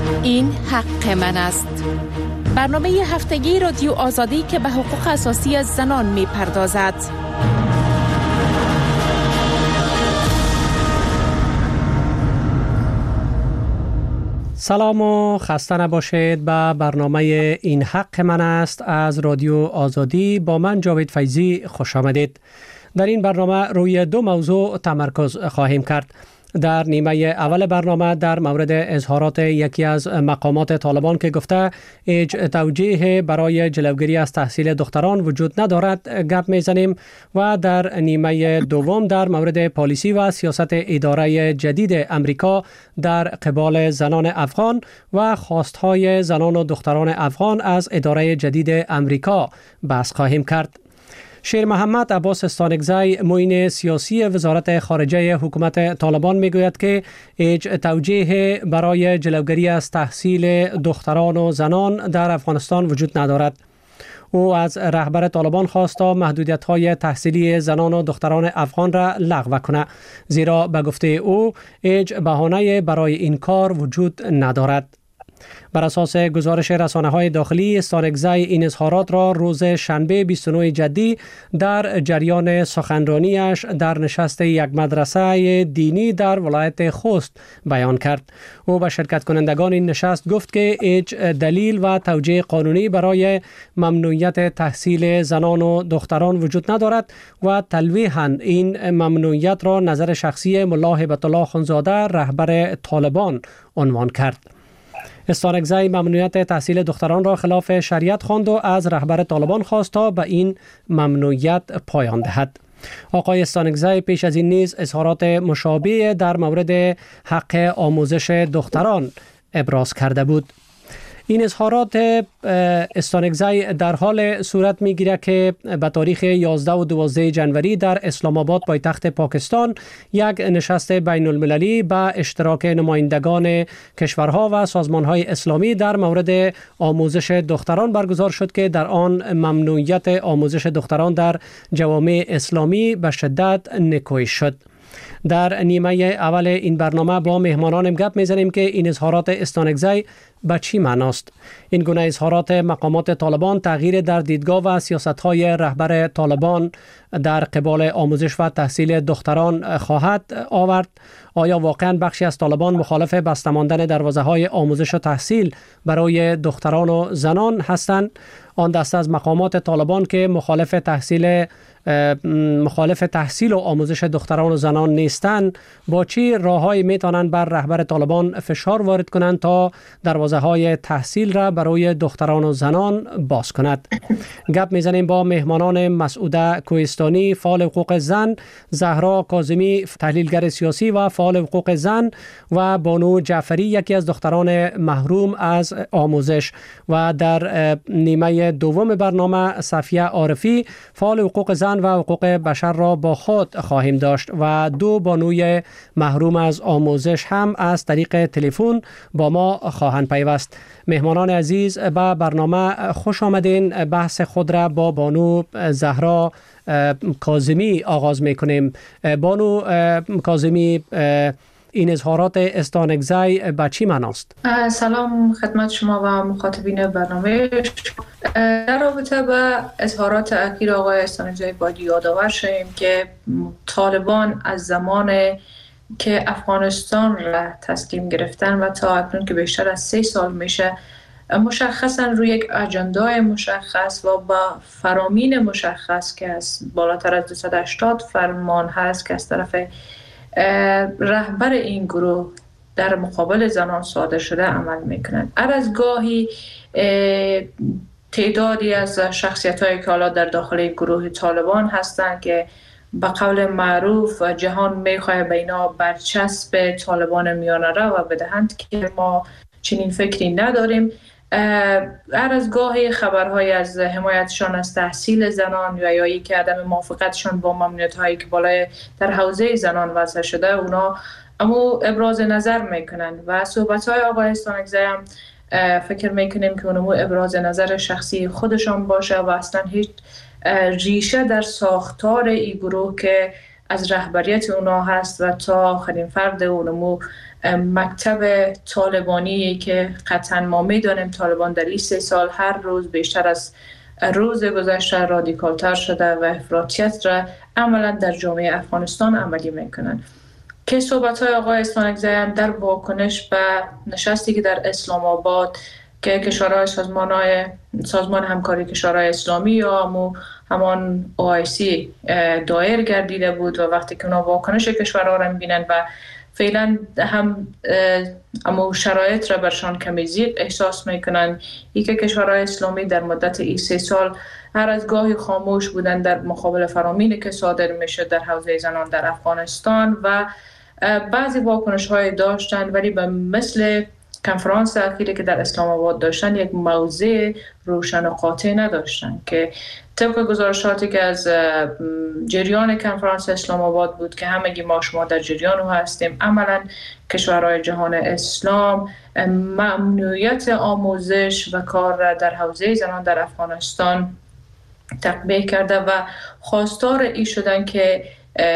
این حق من است. برنامه هفتگی رادیو آزادی که به حقوق اساسی زنان می پردازد. سلام و خسته نباشید. به برنامه این حق من است از رادیو آزادی با من جاوید فیضی خوش آمدید. در این برنامه روی دو موضوع تمرکز خواهیم کرد. در نیمه اول برنامه در مورد اظهارات یکی از مقامات طالبان که گفته هیچ توجیه برای جلوگیری از تحصیل دختران وجود ندارد گپ میزنیم و در نیمه دوم در مورد پالیسی و سیاست اداره جدید امریکا در قبال زنان افغان و خواستهای زنان و دختران افغان از اداره جدید امریکا بحث خواهیم کرد. شیر محمد عباس استانکزی معین سیاسی وزارت خارجه حکومت طالبان میگوید که هیچ توجیه برای جلوگیری از تحصیل دختران و زنان در افغانستان وجود ندارد. او از رهبر طالبان خواست تا محدودیت‌های تحصیلی زنان و دختران افغان را لغو کنه، زیرا به گفته او هیچ بهانه‌ای برای این کار وجود ندارد. بر اساس گزارش رسانه‌های داخلی، استانکزی این اظهارات را روز شنبه 29 جدی در جریان سخنرانیش در نشست یک مدرسه دینی در ولایت خوست بیان کرد. او به شرکت کنندگان این نشست گفت که هیچ دلیل و توجیه قانونی برای ممنوعیت تحصیل زنان و دختران وجود ندارد و تلویحاً این ممنوعیت را نظر شخصی ملا هیبت الله خانزاده رهبر طالبان عنوان کرد. استانکزی ممنوعیت تحصیل دختران را خلاف شریعت خواند و از رهبر طالبان خواست تا به این ممنوعیت پایان دهد. آقای استانکزی پیش از این نیز اظهارات مشابه در مورد حق آموزش دختران ابراز کرده بود. این اظهارات استانکزی در حال صورت میگیرد که به تاریخ 11 و 12 جنوری در اسلام آباد پایتخت پاکستان یک نشست بین المللی به اشتراک نمایندگان کشورها و سازمانهای اسلامی در مورد آموزش دختران برگزار شد که در آن ممنوعیت آموزش دختران در جوامع اسلامی به شدت نکوهش شد. در نیمه اول این برنامه با مهمانانم گپ میزنیم که این اظهارات استانکزی به چی معناست. این گونه اظهارات مقامات طالبان تغییر در دیدگاه و سیاست‌های رهبر طالبان در قبال آموزش و تحصیل دختران خواهد آورد؟ آیا واقعا بخشی از طالبان مخالف بسته ماندن دروازه‌های آموزش و تحصیل برای دختران و زنان هستند؟ آن دسته از مقامات طالبان که مخالف تحصیل و آموزش دختران و زنان نیستند با چی راههایی میتونند بر رهبر طالبان فشار وارد کنند تا دروازه‌های تحصیل را برای دختران و زنان باز کند؟ گپ میزنیم با مهمانان مسعوده کوهستانی فعال حقوق زن، زهرا کاظمی تحلیلگر سیاسی و فعال حقوق زن و بانو جعفری یکی از دختران محروم از آموزش و در نیمه دوم برنامه صفیه عارفی فعال حقوق زن و حقوق بشر را با خود خواهیم داشت و دو بانوی محروم از آموزش هم از طریق تلفن با ما خواهند پیوست. مهمانان عزیز به برنامه خوش آمدین. بحث خود را با بانو زهرا کاظمی آغاز میکنیم. بانو کاظمی، این اظهارات استانکزی به چی معناست؟ سلام خدمت شما و مخاطبین برنامه. در رابطه با اظهارات اخیر آقای استانکزی باید یادآور شیم که طالبان از زمان که افغانستان را تسلیم گرفتن و تا اکنون که بیشتر از 3 سال میشه مشخصا روی یک اجندای مشخص و با فرامین مشخص که از بالاتر از 280 فرمان هست که از طرف رهبر این گروه در مقابل زنان صادر شده عمل میکنند. هر از گاهی تعدادی از شخصیت‌هایی که حالا در داخل گروه طالبان هستند که به قول معروف جهان میخواه به اینا برچسب طالبان میانه رو و بدهند که ما چنین فکری نداریم. هر از گاهی خبرهای از حمایتشان از تحصیل زنان و یا که عدم موافقتشان با ممنوعیت‌هایی که بالای در حوزه زنان وضع شده اونا اما ابراز نظر میکنند و صحبت‌های آقای استانکزی هم فکر میکنیم که اونمو ابراز نظر شخصی خودشان باشه و اصلا هیچ ریشه در ساختار این گروه که از رهبریت اونا هست و تا آخرین فرد اونمو مکتب طالبانی که قطعا ما میدانیم طالبان در این 3 سال هر روز بیشتر از روز گذشته رادیکالتر شده و افراطیت را عملا در جامعه افغانستان عملی میکنن. که صحبت‌های آقای استانکزی هم در واکنش به نشستی که در اسلام آباد که کشورهای سازمان همکاری کشورهای اسلامی یا همان OIC دایر گردیده بود و وقتی که اونا واکنش کشورها را می‌بینن و فعلا هم اما شرایط را برشان کمی ضیق احساس میکنن، ای که کشورهای اسلامی در مدت این 3 سال هر از گاهی خاموش بودن در مقابل فرامینی که صادر میشه در حوزه زنان در افغانستان و بعضی واکنش های داشتن، ولی به مثل کنفرانس اخیری که در اسلام آباد داشتن یک موضع روشن و قاطع نداشتن که طبق گزارشاتی که از جریان کنفرانس اسلام آباد بود که همگی ما شما در جریان هستیم، عملا کشورهای جهان اسلام ممنوعیت آموزش و کار را در حوزه زنان در افغانستان تطبیق کرده و خواستار ای شدن که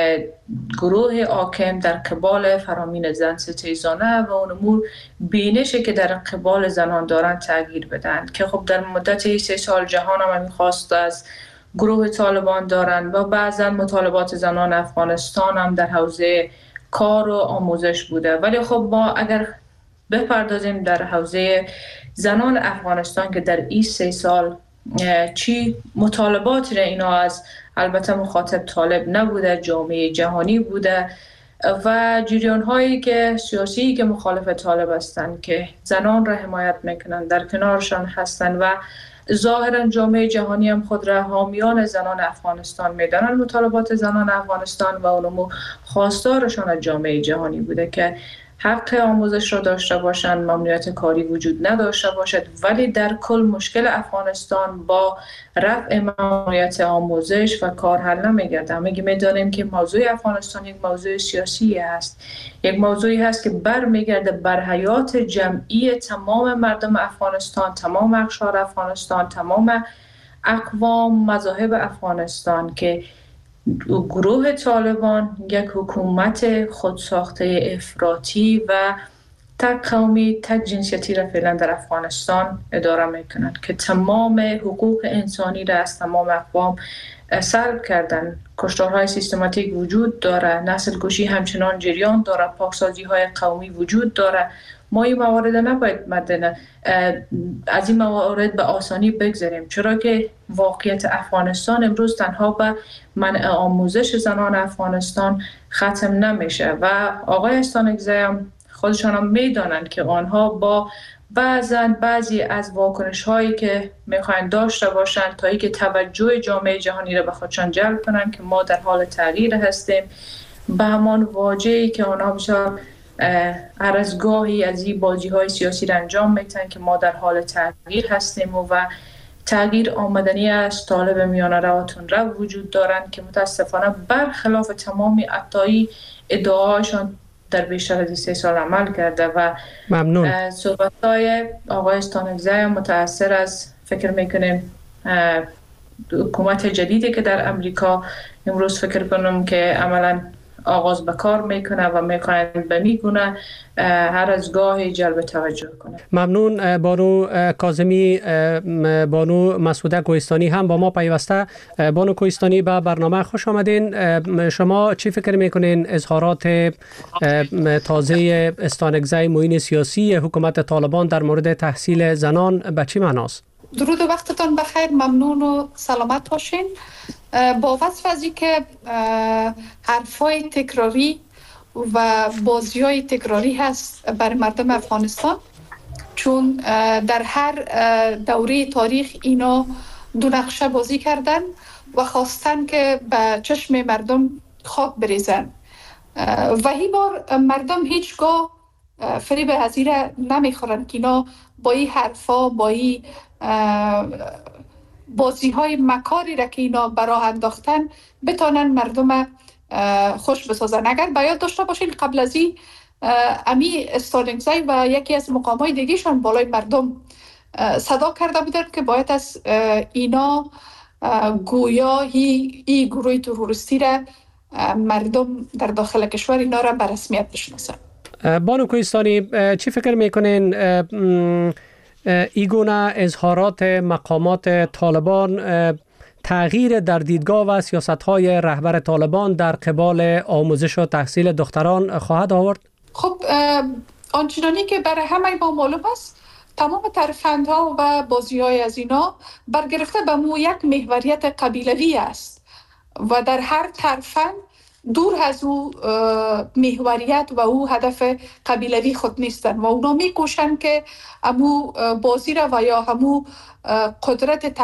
گروه حاکم در قبال فرامین زن ستیزانه و اون امور بینشی که در قبال زنان دارن تغییر بدن که خب در مدت 3 سال جهان هم میخواست از گروه طالبان دارن و بعضا مطالبات زنان افغانستان هم در حوزه کار و آموزش بوده. ولی خب ما اگر بپردازیم در حوزه زنان افغانستان که در این 3 سال چی مطالباتی را اینا از البته مخاطب طالب نبوده، جامعه جهانی بوده و جریان هایی که سیاسی که مخالف طالب هستند که زنان را حمایت میکنن در کنارشان هستن و ظاهرا جامعه جهانی هم خود را حامیان زنان افغانستان میدانن، مطالبات زنان افغانستان و اونمو خواستارشان از جامعه جهانی بوده که حق آموزش را داشته باشند، ممنوعیت کاری وجود نداشته باشد. ولی در کل مشکل افغانستان با رفع ممنوعیت آموزش و کار حل نمیگرده. میدانیم که موضوع افغانستان یک موضوع سیاسی است، یک موضوعی هست که برمیگرده بر حیات جمعی تمام مردم افغانستان، تمام اقشار افغانستان، تمام اقوام مذاهب افغانستان که گروه طالبان یک حکومت خودساخته افراطی و تک قومی تک جنسیتی را فعلا در افغانستان اداره میکنند که تمام حقوق انسانی را از تمام اقوام سلب کردن. کشتارهای سیستماتیک وجود داره، نسل کشی همچنان جریان داره، پاکسازی های قومی وجود داره. ما این موارد نباید از این موارد به آسانی بگذاریم، چرا که واقعیت افغانستان امروز تنها به منع آموزش زنان افغانستان ختم نمیشه و آقای استانکزی هم خودشان هم میدانن که آنها با بعضی از واکنش هایی که میخواین داشته باشند تا اینکه توجه جامعه جهانی را به خودشان جلب کنن که ما در حال تغییر هستیم، به همان واجهی که آنها بسیار هر از گاهی از این بازی های سیاسی را انجام میتن که ما در حال تغییر هستیم و تغییر آمدنی از طالب میانه رواتون را وجود دارن که متاسفانه برخلاف تمامی ادعاهاشان در بیشتر از 3 سال عمل کرده و ممنون. صحبت‌های آقای استانکزی متأثر از فکر میکنیم حکومت جدیدی که در امریکا امروز فکر کنم که عملاً آغاز به کار میکنه و میخواین به میگونه هر از گاهی جلب توجه کنه. ممنون. بانو کاظمی، بانو مسعوده کوهستانی هم با ما پیوسته. بانو کوهستانی به برنامه خوش آمدین. شما چی فکر میکنین اظهارات تازه استانکزی معین سیاسی حکومت طالبان در مورد تحصیل زنان به چی معناست؟ درود و وقتتان بخیر، ممنون و سلامت باشین. با وصف از این که حرفای تکراری و بازی‌های تکراری هست برای مردم افغانستان، چون در هر دوره تاریخ اینا دو نقشه بازی کردن و خواستن که به چشم مردم خاک بریزن و این بار مردم هیچگاه فریب هزیره نمیخورن که اینا با این حرفا، با این بازی های مکاری را که اینا براه انداختن بتانن مردم خوش بسازن. اگر باید داشته باشین قبل از این امی استانکزی و یکی از مقام های دیگهشان بالای مردم صدا کرده بودن که باید از اینا گویا این گروه تروریستی را مردم در داخل کشور اینا را به رسمیت بشناسن. بانو کوهستانی، چی فکر میکنین ایگونه اظهارات مقامات طالبان تغییر در دیدگاه و سیاست‌های رهبر طالبان در قبال آموزش و تحصیل دختران خواهد آورد؟ خب آنچنانی که برای همه ما معلوم است، تمام ترفندها و بازی‌های از اینا برگرفته به یک محوریت قبیلوی است و در هر ترفند دور از او محوریت و او هدف قبیلوی خود نیستن و اونا میکوشن که همو بازی را و یا همو قدرت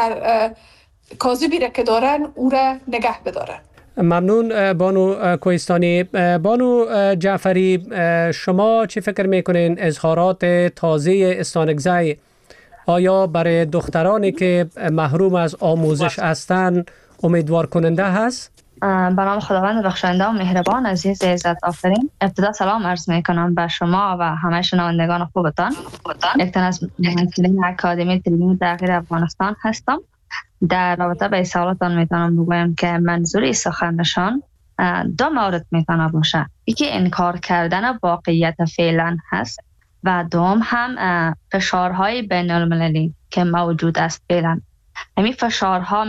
کاذبی را که دارن او را نگه بدارن. ممنون بانو کوهستانی. بانو جعفری، شما چی فکر میکنین اظهارات تازه استانکزی آیا برای دخترانی که محروم از آموزش هستند امیدوار کننده هست؟ به نام خداوند بخشنده و مهربان. عزیز عزت آفرین، ابتدا سلام عرض میکنم به شما و همه شنوندگان خوبتان. یک تن از ممثلین اکادمی تلویزیون تغییر افغانستان هستم. در رابطه به سوالاتان میتونم بگویم که منظوری سخنشان دو مورد میتونه باشه. یکی انکار کردن واقعیت فعلا هست و دوم هم فشارهای بین المللی که موجود است فعلا. همین فشارها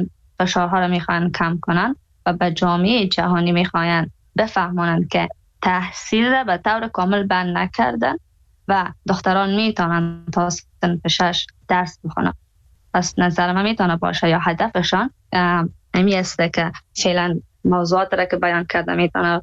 را میخوان کم کنن و به جامعه جهانی میخواین بفهمانند که تحصیل را به طور کامل بند نکردن و دختران میتونن تا صنف 6 درس بخونن. پس نظر من میتونه باشه یا هدفشان همی است که فعلا موضوعات را که بیان کرده میتونه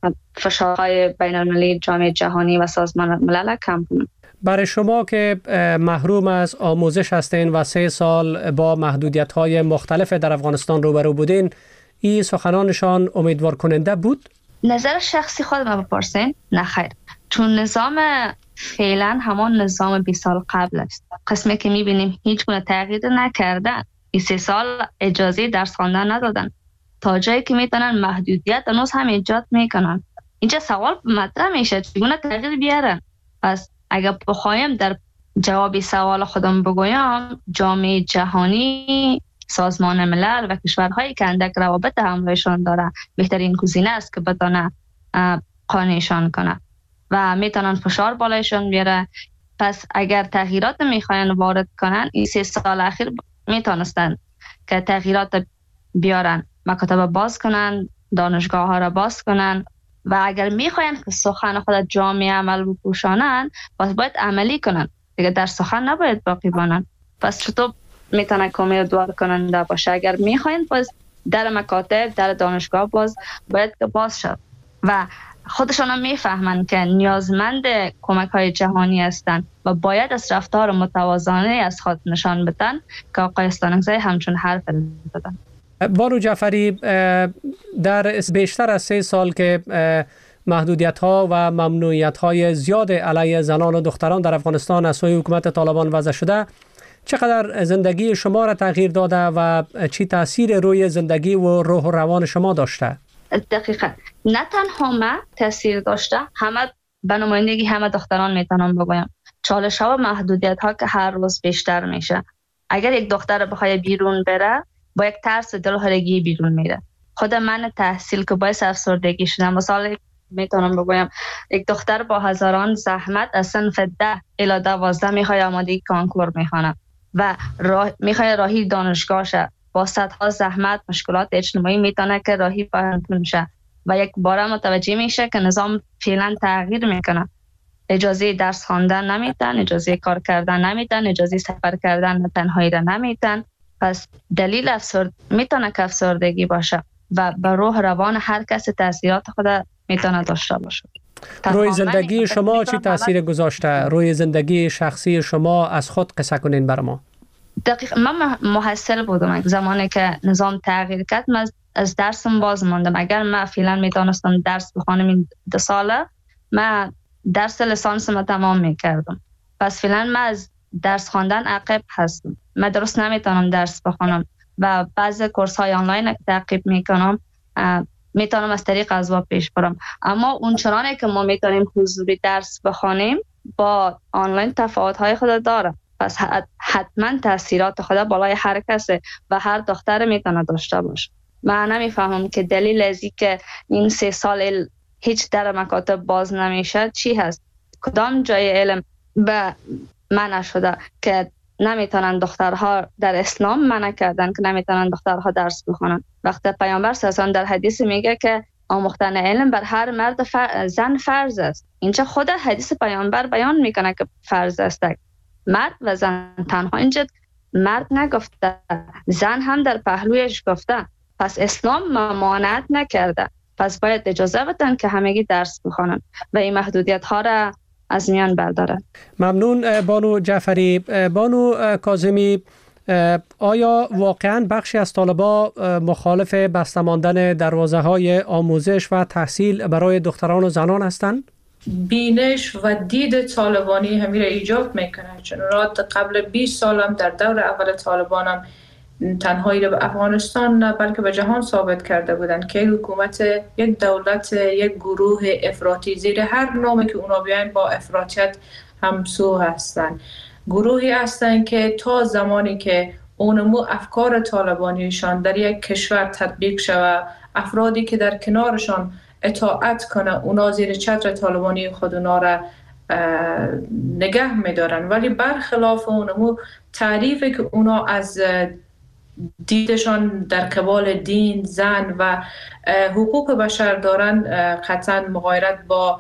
فشارهای بین المللی جامعه جهانی و سازمان ملل کم کنن. برای شما که محروم از آموزش هستین و 3 سال با محدودیت‌های مختلف در افغانستان روبرو بودین، این سخنانشان امیدوار کننده بود؟ نظر شخصی خود ما بپرسین؟ نه خیر، چون نظام فعلا همان نظام 20 سال قبل است. قسمی که میبینیم هیچ گونه تغییر نکردن. این 3 سال اجازه درس خواندن ندادن، تا جایی که میتونن محدودیت هنوز هم ایجاد میکنن. اینجا سوال مطرح میشه چگونه تغییر بیارن. پس اگر بخوایم در جواب سوال خودم بگویم، جامعه جهانی، سازمان ملل و کشورهایی که اندک روابط همراهشان داره بهترین گزینه است که بتونه قانعشان کنه و میتونن فشار بالایشان بیاره. پس اگر تغییرات میخواین وارد کنن، این 3 سال اخیر میتونستن که تغییرات بیارن، مکاتب باز کنن، دانشگاه ها را باز کنن و اگر میخواین که سخن خود جامعه عمل بپوشانن، پس باید عملی کنن دیگه، در سخن نباید باقی بانن. پس چطور میتونه امیدوار کننده باشه؟ اگر میخواین پس در مکاتب، در دانشگاه باید باز شد و خودشان هم میفهمن که نیازمند کمک های جهانی هستند و باید از رفتار متوازنه از خود نشان بدن که آقای استانکزی همچون حرف زدن. بانو جعفری، در بیشتر از 3 سال که محدودیت ها و ممنوعیت های زیاد علیه زنان و دختران در افغانستان از سوی حکومت طالبان وضع شده، چقدر زندگی شما را تغییر داده و چی تاثیر روی زندگی و روح و روان شما داشته؟ دقیقاً نه تنها من تاثیر داشته، همه به نمایندگی همه دختران میتونم بگویم. چالش ها و محدودیت ها که هر روز بیشتر میشه. اگر یک دختر بخواد بیرون بره، با یک ترس و دلهرگی بیرون میره. خود من تحصیل که باعث افسردگی شدم. مثلا میتونم بگویم یک دختر با هزاران زحمت از صنف 10 الی 12 میخواد آمادگی کانکور میخونه و میخواد راهی دانشگاه شه، با صدها زحمت مشکلات اجتماعی میتونه که راهی پانتون شه و یک بار متوجه میشه که نظام فعلا تغییر میکنه. اجازه درس خواندن نمیتن، اجازه کار کردن نمیتن، اجازه سفر کردن تنهایی را نمیتن. پس دلیل میتونه که افسردگی باشه و به روح روان هر کس تاثیرات خود میتونه داشته باشه. روی زندگی شما چی تاثیر گذاشته؟ روی زندگی شخصی شما از خود قصه کنین بر ما. دقیقا من محصل بودم. زمانی که نظام تغییر کرد من از درسم باز ماندم. اگر من فعلا میتونستم درس بخونم این 2 ساله، من درس لیسانس ما تمام میکردم. پس فعلا من از درس خواندن عقب هستم. من درست نمیتونم درس بخونم و بعضی کورس های آنلاین تعقیب میکنم، میتونم از طریق ازوا پیش برم. اما اون چنانه که ما میتونیم حضوری درس بخونیم با آنلاین تفاوت های خود داره. پس حتما تاثیرات خود بالای هر کس و هر دختر میتونه داشته باشه. من نمیفهمم که دلیل از که این 3 سال هیچ در مکاتب باز نمیشه چی هست. کدام جای علم به منع شده که نمیتونن دخترها در اسلام منع کردن که نمیتونن دخترها درس بخونن. وقتی پیامبر صلی الله علیه و آله در حدیث میگه که آموختن علم بر هر مرد زن فرض است. اینجا خود حدیث پیامبر بیان میکنه که فرض است. مرد و زن تنها، اینجا مرد نگفته، زن هم در پهلویش گفته. پس اسلام ممانعت نکرده، پس باید اجازه بدن که همگی درس بخونن و این محدودیت ها را از میان بردارن. ممنون بانو جعفری. بانو کاظمی، آیا واقعا بخشی از طالبا مخالف بسته ماندن دروازه های آموزش و تحصیل برای دختران و زنان هستند؟ بینش و دید طالبانی همی را ایجاب میکنه، چون قبل 20 سالم در دور اول طالبانم تنهایی به افغانستان نه بلکه به جهان ثابت کرده بودند که حکومت، یک دولت، یک گروه افراطی زیر هر نامی که اونا بیاین با افراطیت همسو هستند. گروهی هستند که تا زمانی که اونمو افکار طالبانیشان در یک کشور تطبیق شود، افرادی که در کنارشان اطاعت کنه اونا زیر چتر طالبانی خود اونا را نگه میدارن، ولی برخلاف اونمو تعریفی که اونا از دیدشان در قبال دین، زن و حقوق بشر دارن قطعا مغایرت با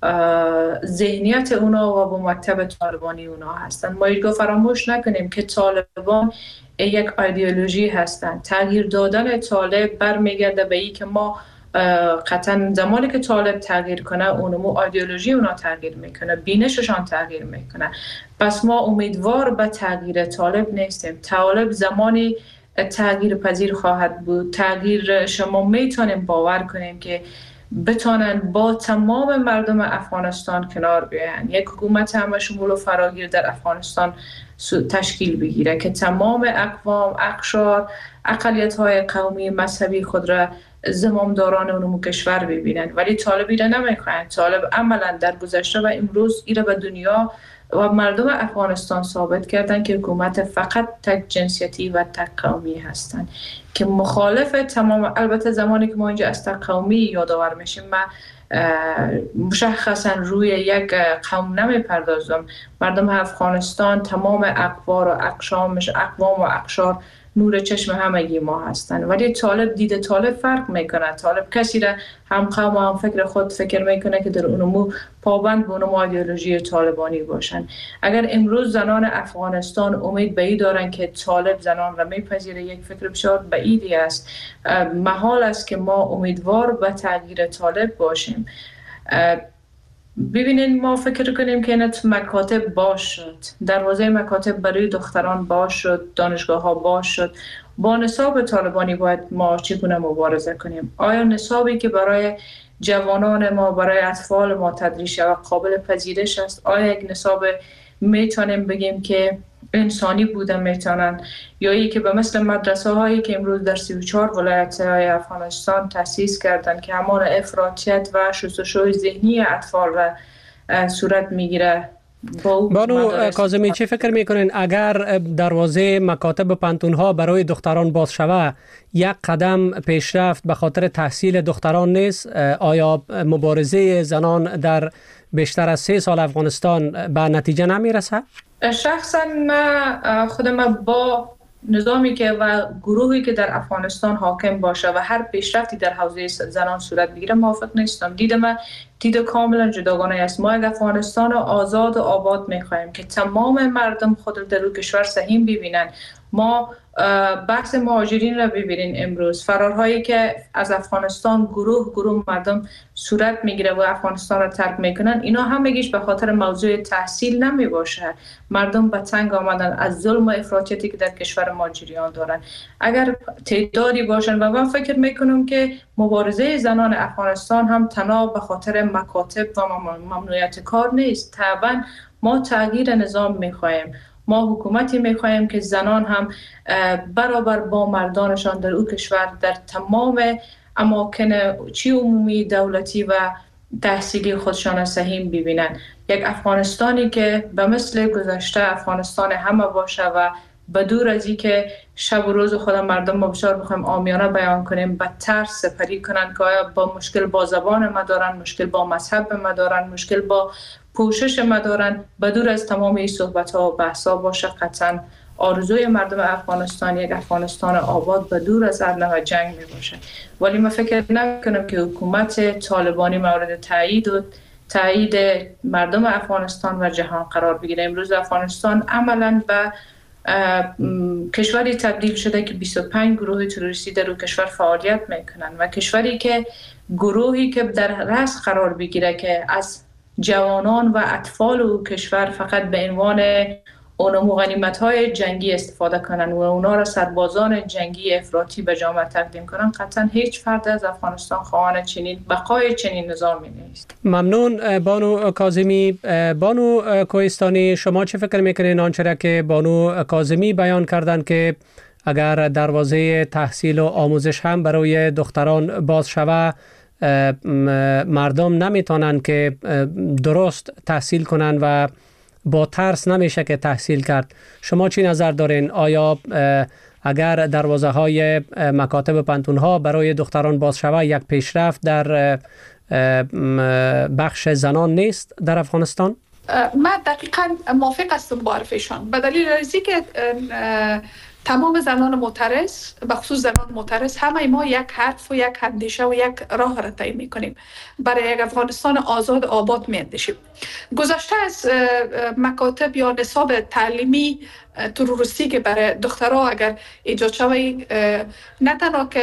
ذهنیت اونا و با مکتب طالبانی اونا هستن. ما ایرگاه فراموش نکنیم که طالبان یک ایدئولوژی هستن. تغییر دادن طالب برمیگرده به این که ما قطعا زمانی که طالب تغییر کنه اونمو ایدئولوژی اونا تغییر میکنه، بینششان تغییر میکنه. پس ما امیدوار به تغییر طالب نیستیم. طالب زمانی تغییر پذیر خواهد بود. تغییر شما میتونیم باور کنیم که بتونن با تمام مردم افغانستان کنار بیاین، یک حکومت همه شمول و فراگیر در افغانستان تشکیل بگیره که تمام اقوام، اقشار، اقلیت‌های قومی، مذهبی خود را زمامداران اونمو کشور ببینن. ولی طالب ایره نمیخواهند. طالب عملا در گذشته و امروز ایره به دنیا و مردم افغانستان ثابت کردن که حکومت فقط تک جنسیتی و تک قومی هستند که مخالف تمام. البته زمانی که ما اینجا از تک قومی یادآور میشیم، من مشخصا روی یک قوم نمیپردازم. مردم افغانستان تمام اقوار و اقشامش، اقوام و اقشار نور چشم همگی ما هستن. ولی طالب، دید طالب فرق میکنه. طالب کسی را هم قوم و هم فکر خود فکر میکنه که در اونمو پابند به اونمو ایدئولوژی طالبانی باشن. اگر امروز زنان افغانستان امید به این دارن که طالب زنان را میپذیره، یک فکر بسیار بعیدی است. محال است که ما امیدوار به تغییر طالب باشیم. ببینین، ما فکر کنیم که اینت مکاتب باز شد، دروازه مکاتب برای دختران باز شد، دانشگاه ها باز شد. با نصاب طالبانی باید ما چگونه مبارزه کنیم؟ آیا نصابی که برای جوانان ما، برای اطفال ما تدریس و قابل پذیرش است؟ آیا یک نصاب میتونیم بگیم که انسانی بوده میتونن، یا ای که به مثل مدرسه هایی که امروز در 34 ولایت های افغانستان تأسیس کردن که همان افراطیت و شستشوی ذهنی اطفال را صورت میگیره؟ بانو کاظمی، چه فکر میکنین اگر دروازه مکاتب و پانتون‌ها برای دختران باز شود، یک قدم پیشرفت به خاطر تحصیل دختران نیست؟ آیا مبارزه زنان در بیشتر از 3 سال افغانستان به نتیجه نمیرسه؟ شخصا خودم با نظامی که و گروهی که در افغانستان حاکم باشه و هر پیشرفتی در حوزه زنان صورت بگیره موافق نیستم. دید کاملا جداگانه است. ما یک افغانستان آزاد و آباد می‌خواهیم که تمام مردم خود در کشور سهیم ببینن. ما بحث مهاجرین را ببینین، امروز فرارهایی که از افغانستان گروه مردم صورت میگیره و افغانستان را ترک میکنن، اینا همگیش به خاطر موضوع تحصیل نمی باشه. مردم به تنگ آمدن از ظلم و افراطیتی که در کشور ما جریان دارن. اگر تعدادی باشن، و من فکر میکنم که مبارزه زنان افغانستان هم تنها به خاطر مکاتب و ممنوعیت کار نیست. طبعا ما تغییر نظام میخواهیم. ما حکومتی میخواهیم که زنان هم برابر با مردانشان در او کشور در تمام اماکن چی عمومی، دولتی و تحصیلی خودشان سهیم ببینن. یک افغانستانی که به مثل گذشته افغانستان همه باشه و بدور از این که شب و روز خود مردم ما بسیار بخوایم عامیانه بیان کنیم به ترس سپری کنند که آیا با مشکل با زبان ما دارن، مشکل با مذهب ما دارن، مشکل با پوشش ما دارن، بدور از تمام این صحبت ها و بحث ها باشه. قطعا آرزوی مردم افغانستان یک افغانستان آباد و دور از هر نوع جنگ می باشه. ولی من فکر نکنم که حکومت طالبانی مورد تایید مردم افغانستان و جهان قرار بگیره. امروز افغانستان عملاً به کشوری تبدیل شده که 25 گروه تروریستی در اون کشور فعالیت میکنن و کشوری که گروهی که در رأس قرار بگیره که از جوانان و اطفال او کشور فقط به عنوان اونمو غنیمت‌های جنگی استفاده کنن و اونا را سربازان جنگی افراطی به جامعه تقدیم کنن، قطعا هیچ فرد از افغانستان خواهان چنین بقای چنین نظامی نیست. ممنون بانو کاظمی. بانو کوهستانی، شما چه فکر میکنین آنچه که بانو کاظمی بیان کردن که اگر دروازه تحصیل و آموزش هم برای دختران باز شوه، مردم نمیتونن که درست تحصیل کنن و با ترس نمیشه که تحصیل کرد. شما چی نظر دارین؟ آیا اگر دروازه های مکاتب پانتون ها برای دختران باز شوه یک پیشرفت در بخش زنان نیست در افغانستان؟ من دقیقاً موافق هستم با حرفشان، به دلیل اینکه که تمام زنان معترض، به خصوص زنان معترض، همه ما یک حرف و یک اندیشه و یک راه را طی می‌کنیم. برای یک افغانستان آزاد آباد می‌اندیشیم. گذشته از مکاتب یا نصاب تعلیمی تروریستی که برای دخترها اگر ایجاد شود، نه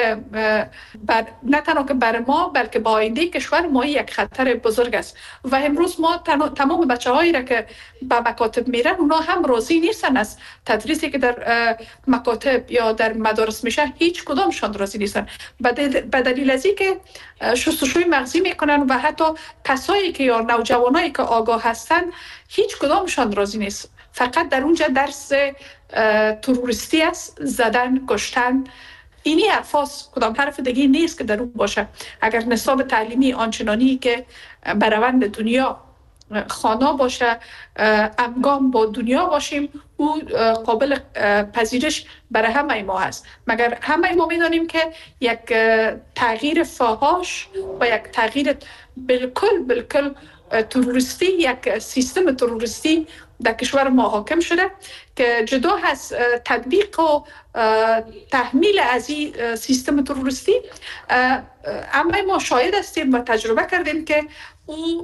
تنها که برای ما بلکه با آینده کشور ما یک خطر بزرگ است. و امروز ما تمام بچه‌هایی را که به مکاتب میرن، اونا هم راضی نیستن از تدریسی که در مکاتب یا در مدارس میشه. هیچ کدامشان راضی نیستن به دلیل از اینکه شستشوی مغزی میکنن و حتی کسایی که یا نوجوانایی که آگاه هستن هیچ کدامشان راضی نیست. فقط در اونجا درس تروریستی است، زدن، کشتن. اینی حرفاست، کدام حرف دیگه نیست که در اون باشه. اگر نصاب تعلیمی آنچنانی که بروند دنیا خوانا باشه، همگام با دنیا باشیم، او قابل پذیرش برای همه ما هست. مگر همه ما میدانیم که یک تغییر فاحش و یک تغییر بالکل تروریستی، یک سیستم تروریستی در کشور ما حاکم شده که جدا از تطبیق و تحمیل از این سیستم تروریستی، اما ما شاهد هستیم و تجربه کردیم که او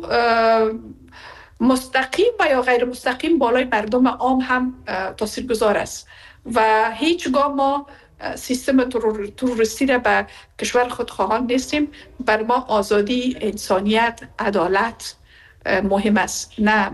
مستقیم و یا غیر مستقیم بالای مردم عام هم تاثیرگذار است و هیچگاه ما سیستم تروریستی را به کشور خود خواهان نیستیم. بر ما آزادی، انسانیت، عدالت مهم است، نه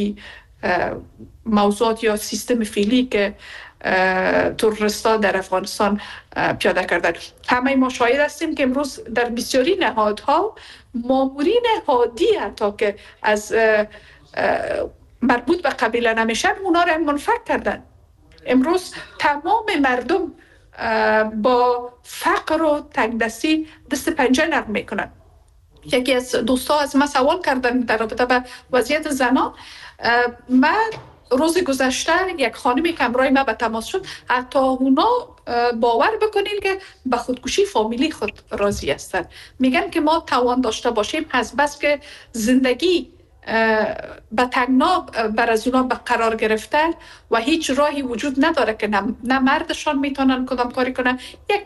موضوعات یا سیستم فعلی که تروریست‌ها در افغانستان پیاده کردن. همه ما شاهد هستیم که امروز در بسیاری نهادها مامورین هادی حتی که از مربوط به قبیله نمیشن، اونا را منفک کردن. امروز تمام مردم با فقر و تنگدستی دست پنجه نرم میکنن. یکی از دوستا از من سوال کردن در رابطه با وضعیت زنان. من روز گذشته یک خانمی که همراه من به تماس شد، حتی اونا باور بکنین که به خودکشی فامیلی خود راضی هستند. میگن که ما توان داشته باشیم از بس که زندگی به تنگنا بر از اونا به قرار گرفته و هیچ راهی وجود نداره که نه مردشان میتونن کدام کاری کنن. یک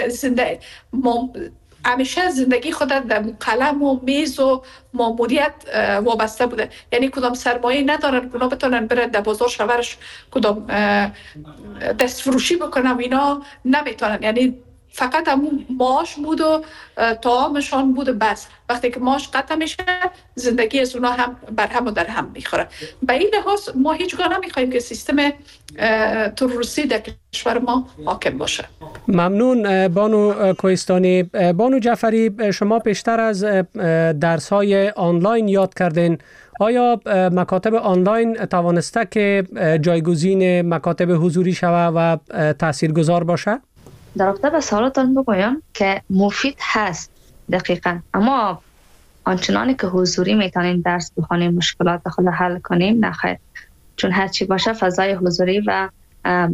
همیشه زندگی خود در قلم و میز و ماموریت وابسته بوده. یعنی کدام سرمایه ندارن اونا بتونن برن در بازار شورش کدام دست فروشی بکنن، اینا نمیتونن. یعنی فقط همون معاش بود و طعامشان بود بس. وقتی که معاش قطع میشه، زندگی از اونا هم بر هم و در هم میخوره. به این لحاظ ما هیچگاه نمیخوایم که سیستم تروریستی در کشور ما حاکم باشه. ممنون بانو کوهستانی. بانو جعفری، شما پیشتر از درس‌های آنلاین یاد کردین. آیا مکاتب آنلاین توانسته که جایگزین مکاتب حضوری شود و تاثیرگذار باشه؟ در رابطه به سوالتان بگویم که مفید هست دقیقاً، اما آنچنانی که حضوری میتونیم درس بخونیم، مشکلات خود حل کنیم، نه خیر. چون هرچی باشه فضای حضوری و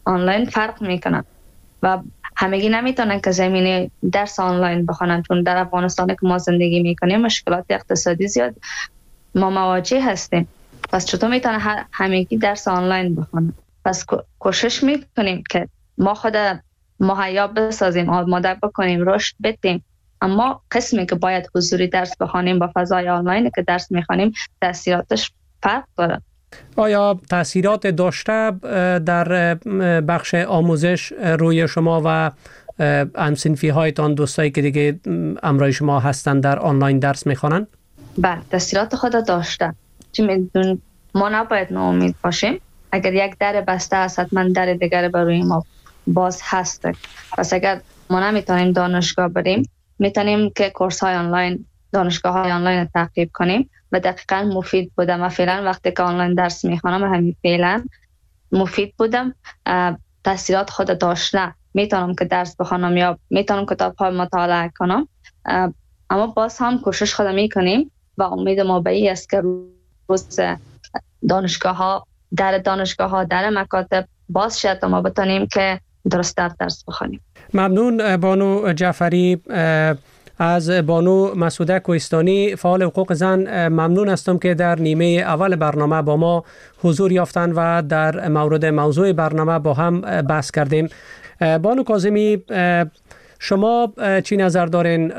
آنلاین فرق میکنن و همگی نمیتونن که زمینه درس آنلاین بخونن، چون در افغانستان که ما زندگی میکنیم مشکلات اقتصادی زیاد ما مواجه هستیم. پس چطور میتونن همگی درس آنلاین بخونن؟ پس کوشش میکنیم که ما خود مهیا بسازیم، آماده بکنیم، رشد بدیم، اما قسمی که باید حضوری درس بخونیم با فضای آنلاین که درس میخونیم تاثیراتش فرق داره. آیا تاثیرات داشته در بخش آموزش روی شما و همصنفی هایتان، دوستایی که دیگه همراه شما هستن در آنلاین درس میخوانن؟ بله، تاثیرات خود داشته. ما نباید ناامید باشیم. اگر یک در بسته است حتما در دیگر برای ما باز هست. پس اگر ما نمیتونیم دانشگاه بریم، میتونیم که کورس های آنلاین، دانشگاه های آنلاین تعقیب کنیم و دقیقاً مفید بودم. و فعلا وقتی که آنلاین درس میخوانم همین فعلا مفید بودم، تاثیرات خود داشته. میتونم که درس بخونم یا میتونم کتاب های مطالعه کنم، اما باز هم کوشش خود میکنیم و امید ما به این است که روز دانشگاه ها در مکاتب باز شد تا ما بتونیم که درست درس بخونیم. ممنون بانو جعفری. از بانو مسعوده کوهستانی فعال حقوق زن ممنون هستم که در نیمه اول برنامه با ما حضور یافتند و در مورد موضوع برنامه با هم بحث کردیم. بانو کاظمی، شما چی نظر دارین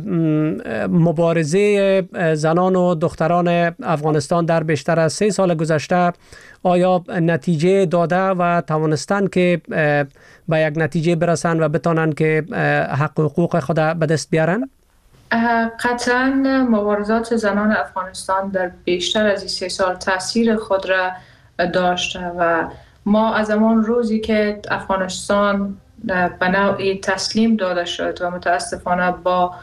مبارزه زنان و دختران افغانستان در بیشتر از 3 سال گذشته آیا نتیجه داده و توانستن که به یک نتیجه برسن و بتانن که حق و حقوق خود به دست بیارن؟ قطعا مبارزات زنان افغانستان در بیشتر از 3 سال تاثیر خود را داشته و ما از همان روزی که افغانستان به نوعی تسلیم داده شد و متاسفانه با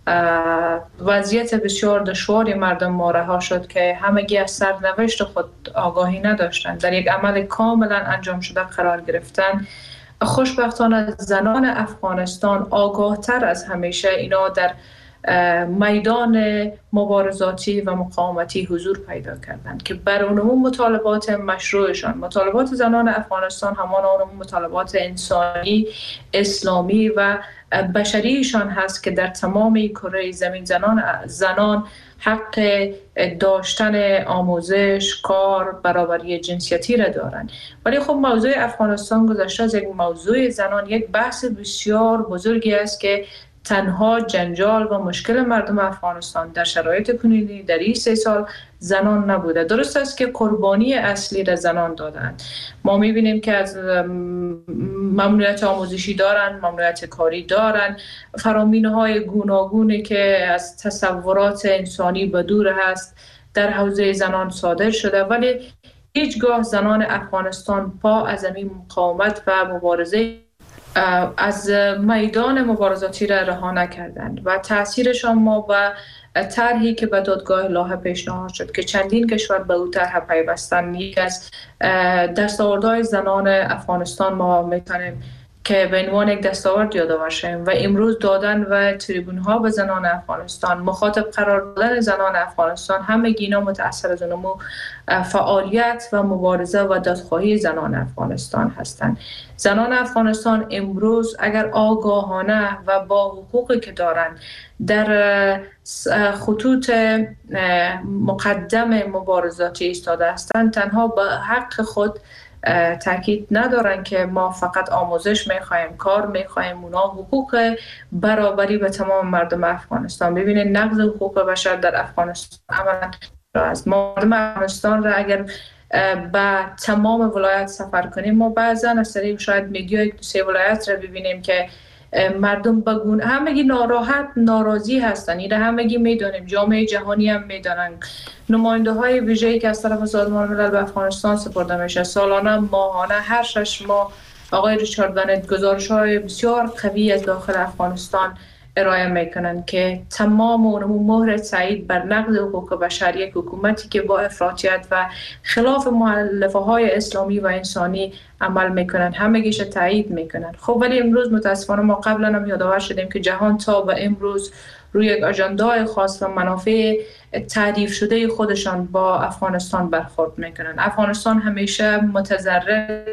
وضعیت بسیار دشواری مردم ما رها شد که همگی از سرنوشت خود آگاهی نداشتند، در یک عمل کاملا انجام شده قرار گرفتن. خوشبختانه زنان افغانستان آگاهتر از همیشه اینا در میدان مبارزاتی و مقاومتی حضور پیدا کردند که برانمون مطالبات مشروعشان، مطالبات زنان افغانستان همان مطالبات انسانی، اسلامی و بشریشان هست که در تمام کره زمین زنان حق داشتن آموزش، کار، برابری جنسیتی را دارند. ولی خب موضوع افغانستان گذشته از یک موضوع زنان یک بحث بسیار بزرگی است که تنها جنجال و مشکل مردم افغانستان در شرایط کنونی در این 3 سال زنان نبوده. درست است که قربانی اصلی را زنان دادند. ما می‌بینیم که از ممنوعیت آموزشی دارن، ممنوعیت کاری دارن، فرامین‌های گوناگونی که از تصورات انسانی به دور هست در حوزه زنان صادر شده، ولی هیچگاه زنان افغانستان پا از این مقاومت و مبارزه از میدان مبارزاتی را رها نکردند و تاثیرشان ما و طرحی که به دادگاه لاهه پیشنهاد شد که چندین کشور به او طرح پیوستند، یک از دستاوردهای زنان افغانستان ما میتونیم که به عنوان یک دستاورد یادآور شویم و امروز دادن و تریبون ها به زنان افغانستان، مخاطب قرار دادن زنان افغانستان، همه اینا متأثر از اونمو فعالیت و مبارزه و دادخواهی زنان افغانستان هستند. زنان افغانستان امروز اگر آگاهانه و با حقوقی که دارند در خطوط مقدم مبارزاتی ایستاده هستند، تنها به حق خود تاکید ندارن که ما فقط آموزش میخوایم، کار میخوایم، اونا حقوق برابری به تمام مردم افغانستان. ببینید نقض حقوق بشر در افغانستان عملا از مردم افغانستان را اگر به تمام ولایت سفر کنیم، ما بعضا از طریق شاید میدیا 1-2 ولایت را ببینیم که مردم بگون همگی ناراضی هستن. این همگی میدونیم، جامعه جهانی هم میدونن، نماینده های ویژه‌ای که از طرف سازمان ملل به افغانستان سپرده میشه سالانه، ماهانه، هر 6 ماه آقای ریچارد بنت گزارش‌های بسیار قوی از داخل افغانستان ارائه میکنن که تمام اونمون مهر تایید بر نقض حقوق بشر، یک حکومتی که با افراطیت و خلاف مؤلفه‌های اسلامی و انسانی عمل میکنن، همگیش تایید میکنن. خب ولی امروز متاسفانه ما قبلا هم یادآور شدیم که جهان تا به امروز روی یک اجندای خاص و منافع تعریف شده خودشان با افغانستان برخورد میکنن. افغانستان همیشه متضرر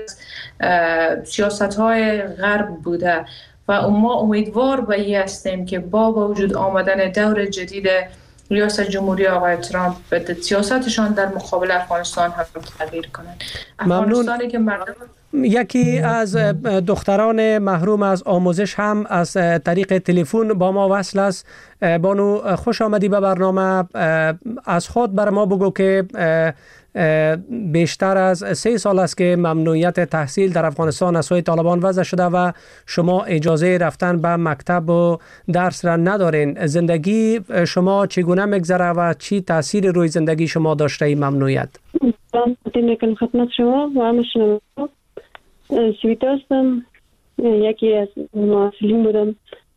سیاست‌های غرب بوده و ما امیدوار به این هستیم که با وجود آمدن دور جدید ریاست جمهوری آقای ترامپ به سیاستشان در مقابل افغانستان هم تغییر کنند. افغانستانی که مردم یکی از دختران محروم از آموزش هم از طریق تلفن با ما وصل است. بانو خوش آمدی به برنامه. از خود بر ما بگو که بیشتر از 3 سال است که ممنوعیت تحصیل در افغانستان از سوی طالبان وضع شده و شما اجازه رفتن به مکتب و درس را ندارین. زندگی شما چگونه میگذره و چی تاثیر روی زندگی شما داشته این ممنوعیت؟ من خدمت شما و همه شما سویتا هستم. یکی از معلولین بودم.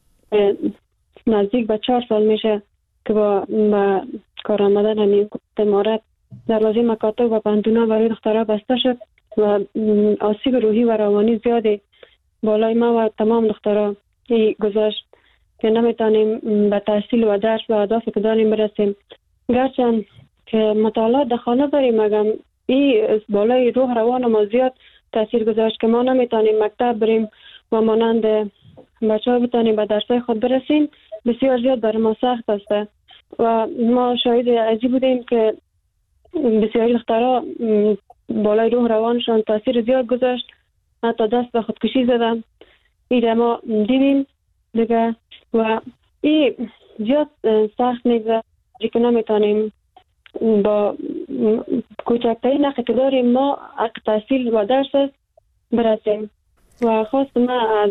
نزدیک به 4 سال میشه که با کار آمدن همین امارت دروازه مکاتب و پانتونا برای دخترها بسته شد و آسیب روحی و روانی زیاده بالای ما و تمام دخترها گذاشت که نمیتونیم به تحصیل و درس و اهدافی که داریم برسیم. گرچند که مطالعات در خانه داریم مگم این بالای روح روان ما زیاد تاثیر گذاشت که ما نمیتونیم مکتب بریم و مانند بچه‌ها بتونیم به درسای خود برسیم. بسیار زیاد برای ما سخت است و ما شاهد عجیب بودیم که بسیاری دخترها بالای روح روانشان تاثیر زیاد گذاشت، حتی دست به خودکشی زدن. این ما دیدیم دیگه و این زیاد سخت میگذره که نمیتونیم با کوچکترین حقی که داریم ما حق تحصیل و درس برسیم. و خواست ما از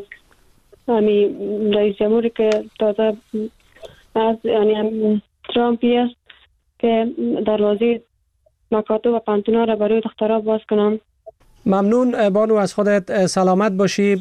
رئیس جمهوری که تازه از ترامپی است که دروازه مکاتب و پانتونا را برای دخترها باز کنم. ممنون بانو، از خودت سلامت باشی.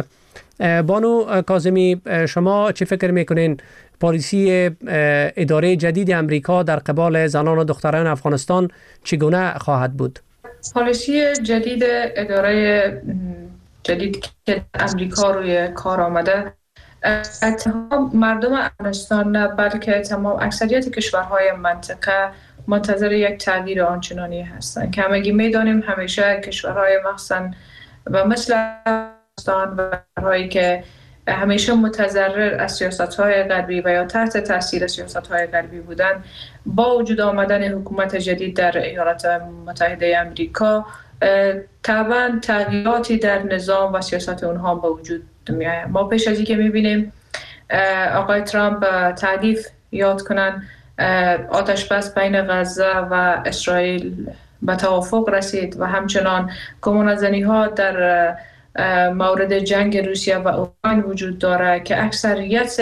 بانو کاظمی، شما چی فکر میکنین پالیسی اداره جدید امریکا در قبال زنان و دختران افغانستان چگونه خواهد بود؟ پالیسی جدید اداره جدید که امریکا روی کار آمده تمام مردم افغانستان نه بلکه تمام اکثریت کشورهای منطقه منتظر یک تغییر آنچنانی هستند که همگی میدانیم همیشه کشورهای مخصوصا و مثل افغانستان و کشورهایی که همیشه متضرر از سیاست‌های غربی و یا تحت تاثیر سیاست‌های غربی بودند، با وجود آمدن حکومت جدید در ایالات متحده آمریکا طبعا تغییراتی در نظام و سیاست اونها با وجود میآید. ما پیش از اینکه می‌بینیم آقای ترامپ تعریف یاد کنن آتش بس بین غزه و اسرائیل به توافق رسید و همچنان گمانه‌زنی‌ها در مورد جنگ روسیه و اوکراین وجود داره که اکثریت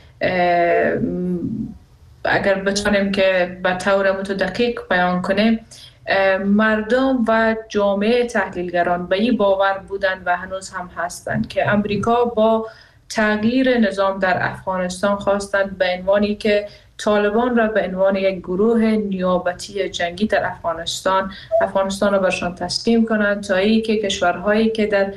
اگر بتونیم که به طور متدقیق بیان کنیم مردم و جامعه تحلیلگران به این باور بودند و هنوز هم هستند که امریکا با تغییر نظام در افغانستان خواستند به عنوانی که طالبان را به عنوان یک گروه نیابتی جنگی در افغانستان را برشان تسلیم کنند تا ای که کشورهایی که در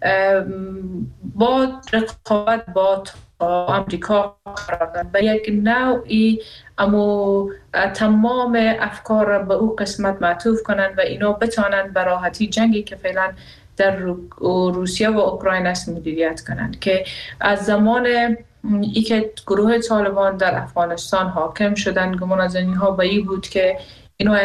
با رقابت با امریکا قرار دارند به یک نوعی اما تمام افکار را به او قسمت معطوف کنند و اینا بتانند به راحتی جنگی که فعلا در روسیه و اوکراین است مدیریت کنند که از زمان ای که گروه طالبان در افغانستان حاکم شدند گمانه‌زنی‌ها به این بود که اینا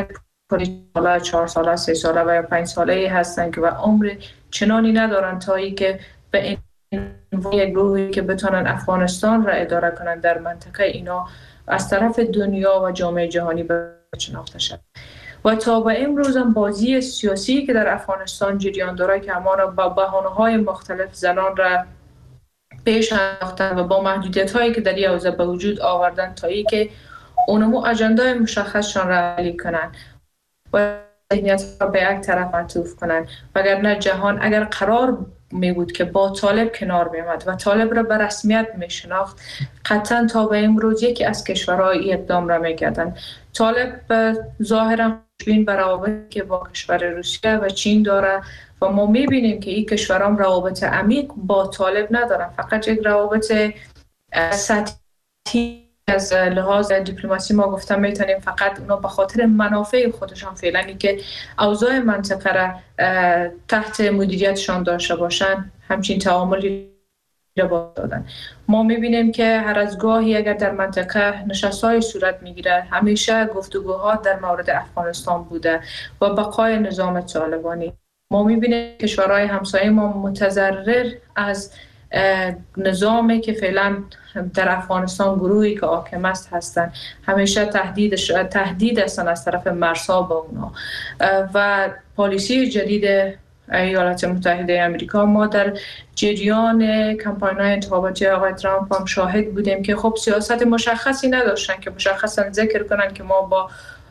4 ساله 3 ساله و یا 5 ساله هستند که و عمر چنانی ندارند تا ای که به این یک گروهی که بتونن افغانستان را اداره کنند در منطقه اینا از طرف دنیا و جامعه جهانی شناخته شد. و تا به امروز هم بازی سیاسی که در افغانستان جریان داره که همانا با بهانه‌های مختلف زنان را پیش انداختن و با محدودیت‌هایی که در این حوزه به وجود آوردن تا ای که اونمو اجندای مشخصشان را عملی کنن و ذهنیت را به یک طرف معطوف کنن. وگرنه جهان اگر قرار می بود که با طالب کنار می آمد و طالب را به رسمیت می شناخت، قطعا تا به امروز یکی از کشورها این اقدام را می کردن. طالب ظاهرا خوشبین به روابطی که با کشور روسیه و چین داره و ما می بینیم که این کشورها روابط عمیق با طالب ندارن، فقط یک روابط سطحی از لحاظ دیپلماسی ما گفتم میتونیم فقط اونا به خاطر منافع خودشان فعلا که اوضاع منطقه را تحت مدیریتشان داشته باشن همچین تعاملی را دادن. ما میبینیم که هر از گاهی اگر در منطقه نشست‌های صورت میگیره همیشه گفتگوها در مورد افغانستان بوده و بقای نظام طالبانی. ما میبینیم کشورهای همسایه ما متضرر از نظامی که فعلا در افغانستان گروهی که حاکم است هستند، همیشه تهدید هستند از طرف مرزها با اونا و پالیسی جدید ایالات متحده آمریکا. ما در جریان کمپاین‌های انتخاباتی آقای ترامپ هم شاهد بودیم که خب سیاست مشخصی نداشتن که مشخصا ذکر کنن که ما با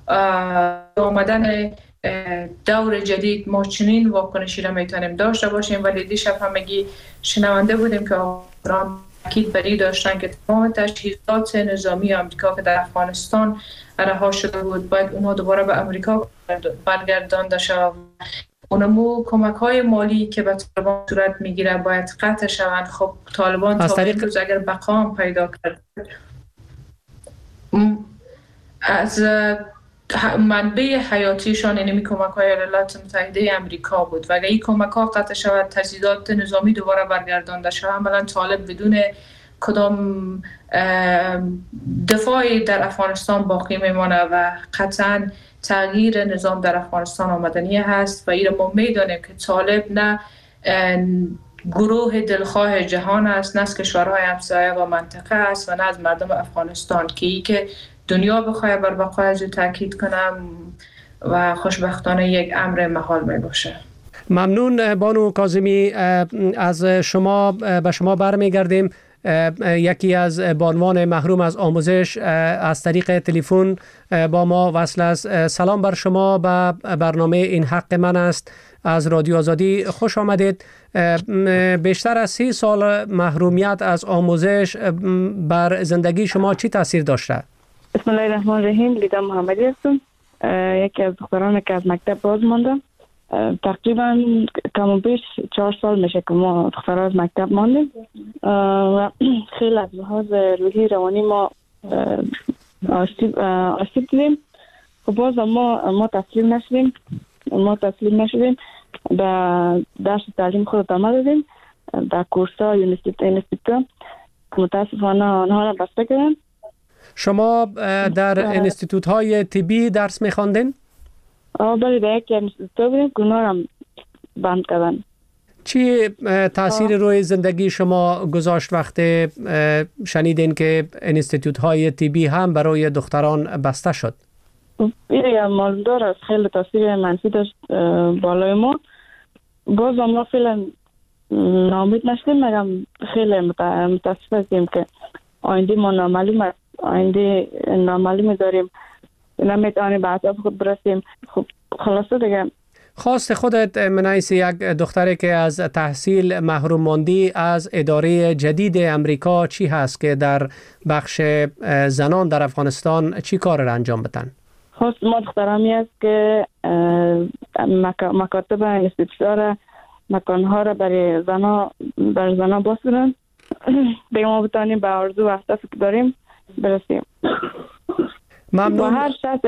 آمدن دور جدید ما چنین واکنشی را میتونیم داشته باشیم، ولی دیشب همگی شنونده بودیم که ترامپ تاکید بر این داشتن که تمام تجهیزات نظامی آمریکا که در افغانستان رها شده بود باید اونها دوباره به آمریکا برگردانده شود. اونمو کمک‌های مالی که به طالبان صورت میگیره باید قطع شوند. خب طالبان تا امروز اگر بقام پیدا کرد از منبع حیاتیشان یعنی کمک‌های ایالات متحده آمریکا بود و اگر این کمک‌ها قطع شود تجهیزات نظامی دوباره برگردانده شود عملاً طالب بدون کدام دفاعی در افغانستان باقی میمانه و قطعاً تغییر نظام در افغانستان آمدنی هست و این ما میدانیم که طالب نه گروه دلخواه جهان است، نه از کشورهای همسایه و منطقه است و نه از مردم افغانستان که دنیا بخواه بر بقای از تاکید کنم و خوشبختانه یک امر محال می باشه. ممنون بانو کاظمی. از شما به شما برمیگردیم. یکی از بانوان محروم از آموزش از طریق تلفن با ما وصل است. سلام بر شما به برنامه این حق من است از رادیو آزادی. خوش آمدید. بیشتر از 30 سال محرومیت از آموزش بر زندگی شما چی تاثیر داشته؟ بسم الله الرحمن الرحیم. لیدا محمدی هستم. یکی از دختران که از مکتب باز ماندم. تقریبا کم و بیش 4 سال میشه که ما دخترها از مکتب ماندیم و خیلی از لحاظ روحی روانی ما آسیب دیدیم. خب باز ما تسلیم نشدیم در درس تعلیم خود ادامه دادیم در کورس‌ها اینستیتوت. متاسفانه آنها را بسته کردن. شما در انستیتوت های طبی درس می‌خواندین؟ بله در یک انستیتوت بودیم که اونا را بند کردن. چی تاثیر روی زندگی شما گذاشت وقتی شنیدین که انستیتوت های طبی هم برای دختران بسته شد؟ این موضوع است، خیلی تاثیر منفی داشت بالای ما. باز ما فعلا ناامید نشدیم، مگم خیلی متاسف هستیم که آینده ما نامعلوم داریم، نمیتونیم به اهداف خود برسیم. خب خلاصه دیگه خواست خودت من حیث یک دختری که از تحصیل محروم ماندی از اداره جدید امریکا چی هست که در بخش زنان در افغانستان چی کار را انجام بدن؟ خواست ما دخترامی است که مکاتب انستیتوت را مکانها را برای زنا باز کنن به ما بتانیم به آرزو و اهدافی که داریم برسیم. ممنون. با هر شرطی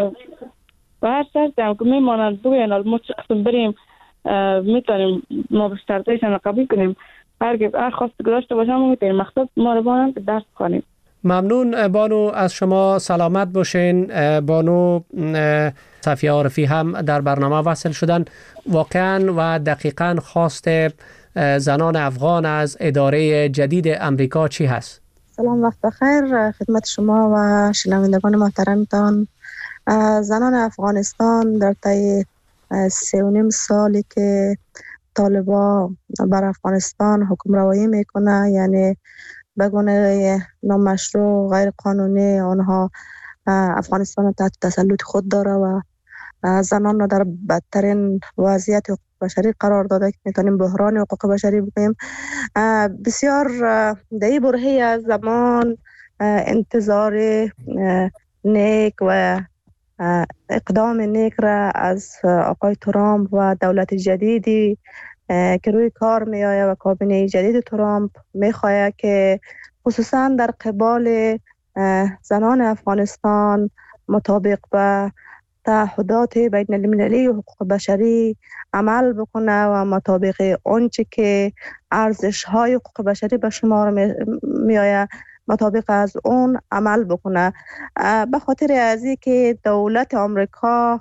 هم که میمانند بگوین ما چه قسم بریم میتونیم ما به شرطیشان قبول کنیم. هر خواست که داشته باشم میتونیم مقصد ما رو بانم که درس خوانیم. ممنون بانو، از شما سلامت باشین. بانو صفیه عارفی هم در برنامه وصل شدن. واقعا و دقیقا خواست زنان افغان از اداره جدید امریکا چی هست؟ سلام، وقت بخیر خدمت شما و شنوندگان محترمتان. زنان افغانستان در طی 3.5 سالی که طالبان بر افغانستان حکم روایی میکنه، یعنی به گونه نامشروع غیر قانونی آنها افغانستان تحت تسلط خود داره و زنان را در بدترین وضعیت حقوق بشری قرار داده که میتونیم بحران حقوق بشری بگوییم. بسیار در این برهه از زمان انتظار نیک و اقدام نیک را از آقای ترامپ و دولت جدیدی که روی کار می آید و کابینه جدید ترامپ می خواهد که خصوصا در قبال زنان افغانستان مطابق به تعهدات بین المللی و حقوق بشری عمل بکنه و مطابق آنچه که ارزش های حقوق بشری به شمار می آید مطابق از اون عمل بکنه. به خاطر از این که دولت آمریکا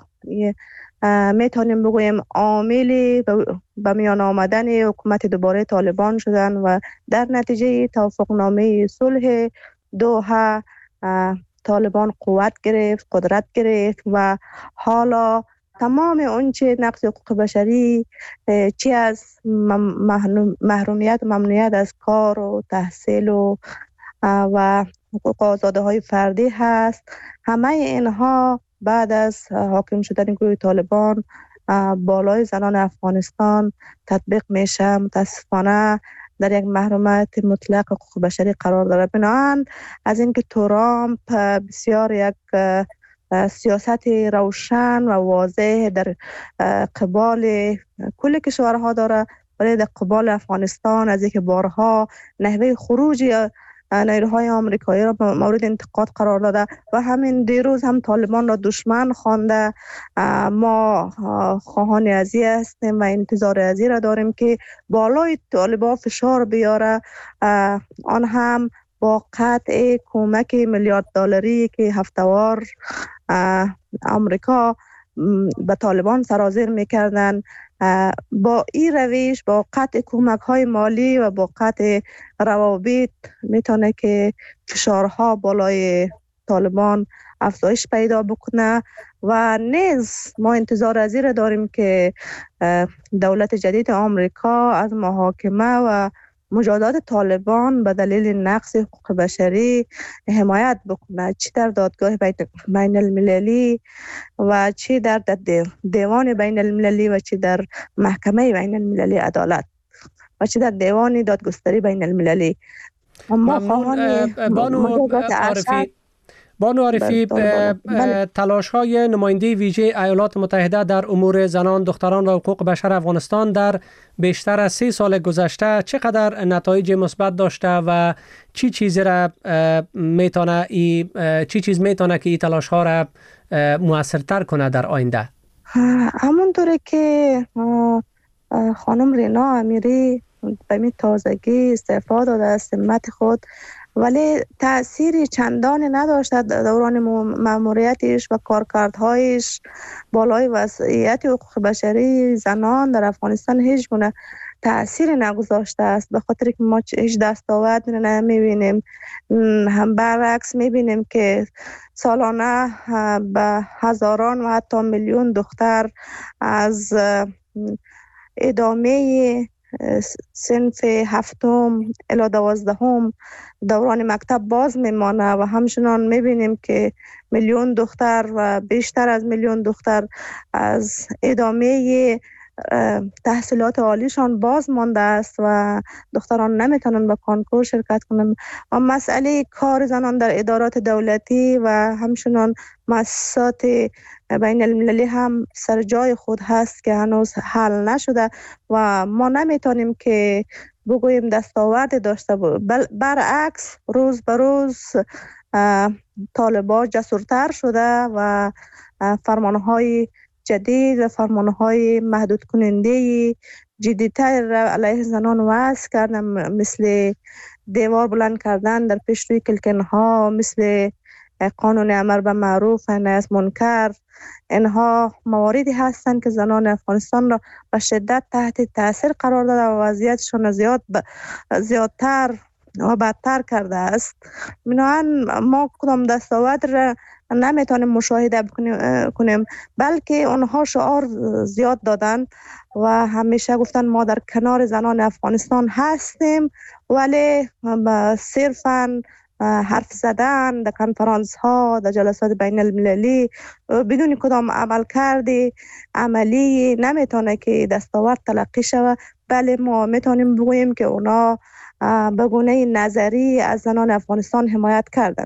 میتونیم بگویم عاملی به میان آمدن حکومت دوباره طالبان شدن و در نتیجه توافقنامه صلح دوحه طالبان قوت گرفت، قدرت گرفت و حالا تمام اونچه نقض حقوق بشری چی از محرومیت و ممنوعیت از کار و تحصیل و حقوق آزادی های فردی هست، همه اینها بعد از حاکم شدن گروه طالبان بالای زنان افغانستان تطبیق میشه. متاسفانه در یک محرومیت مطلق حقوق بشری قرار داره. بنابراین از اینکه ترامپ بسیار یک سیاست روشن و واضح در قبال کل کشورها داره، ولی در قبال افغانستان از اینکه بارها نحوه خروج نیروهای آمریکایی را مورد انتقاد قرار داده و همین دیروز هم طالبان را دشمن خوانده. ما خواهان ازی هستیم و انتظار ازی را داریم که بالای طالبان فشار بیاره، آن هم با قطع کمک میلیارد دلاری که هفته‌وار آمریکا به طالبان سرازیر میکردن. با این روش، با قطع کمک های مالی و با قطع روابط میتونه که فشارها بالای طالبان افزایش پیدا بکنه و نیز ما انتظار از این داریم که دولت جدید آمریکا از محاکمه و مجازات طالبان به دلیل نقض حقوق بشری حمایت بکنه، چی در دادگاه بین المللی و چی در دیوان بین المللی و چی در محکمه بین المللی عدالت و چی در دیوان دادگستری بین المللی. ما بانو عارفی، تلاش های نماینده ویژه ایالات متحده در امور زنان، دختران و حقوق بشر افغانستان در بیشتر از 3 سال گذشته چقدر نتایج مثبت داشته و چی چیز میتونه که این تلاش ها را موثرتر کنه در آینده؟ همونطوره که خانم رینا امیری به می تازگی استعفا داده از سمت خود، ولی تأثیری چندانی نداشت دوران مأموریتش و کارکردهایش بالای وضعیت حقوق بشری زنان در افغانستان هیچ گونه تأثیری نگذاشته است، به خاطر که ما هیچ دستاورد نمیبینیم. هم برعکس میبینیم که سالانه به هزاران و حتی میلیون دختر از ادامه صنف 7 الی 12 دوران مکتب باز میمانه و همچنان میبینیم که میلیون دختر و بیشتر از میلیون دختر از ادامه تحصیلات عالیشان باز مانده است و دختران نمیتونن به کنکور شرکت کنند. و مسئله کار زنان در ادارات دولتی و همچنان مؤسسات بین المللی هم سر جای خود هست که هنوز حل نشده و ما نمیتونیم که بگوییم دستاورد داشته برعکس روز به روز طالبان جسورتر شده و فرمانهای جدید و فرمانهای محدود کننده جدیتر علیه زنان وضع کردن، مثل دیوار بلند کردن در پیش روی کلکنها، مثل قانون امر به معروف و نهی از منکر. اینها مواردی هستند که زنان افغانستان را به شدت تحت تاثیر قرار داده و وضعیتشان زیادتر و بدتر کرده است. بنابراین ما کدام دستاورد را نمیتونیم مشاهده کنیم، بلکه اونها شعار زیاد دادن و همیشه گفتن ما در کنار زنان افغانستان هستیم، ولی صرفاً حرف زدن در کنفرانس ها، در جلسات بین المللی بدون کدام عمل کردی عملی نمیتونه که دستاورد تلقی شود. بله ما میتونیم بگوییم که اونا به گونه نظری از زنان افغانستان حمایت کردن.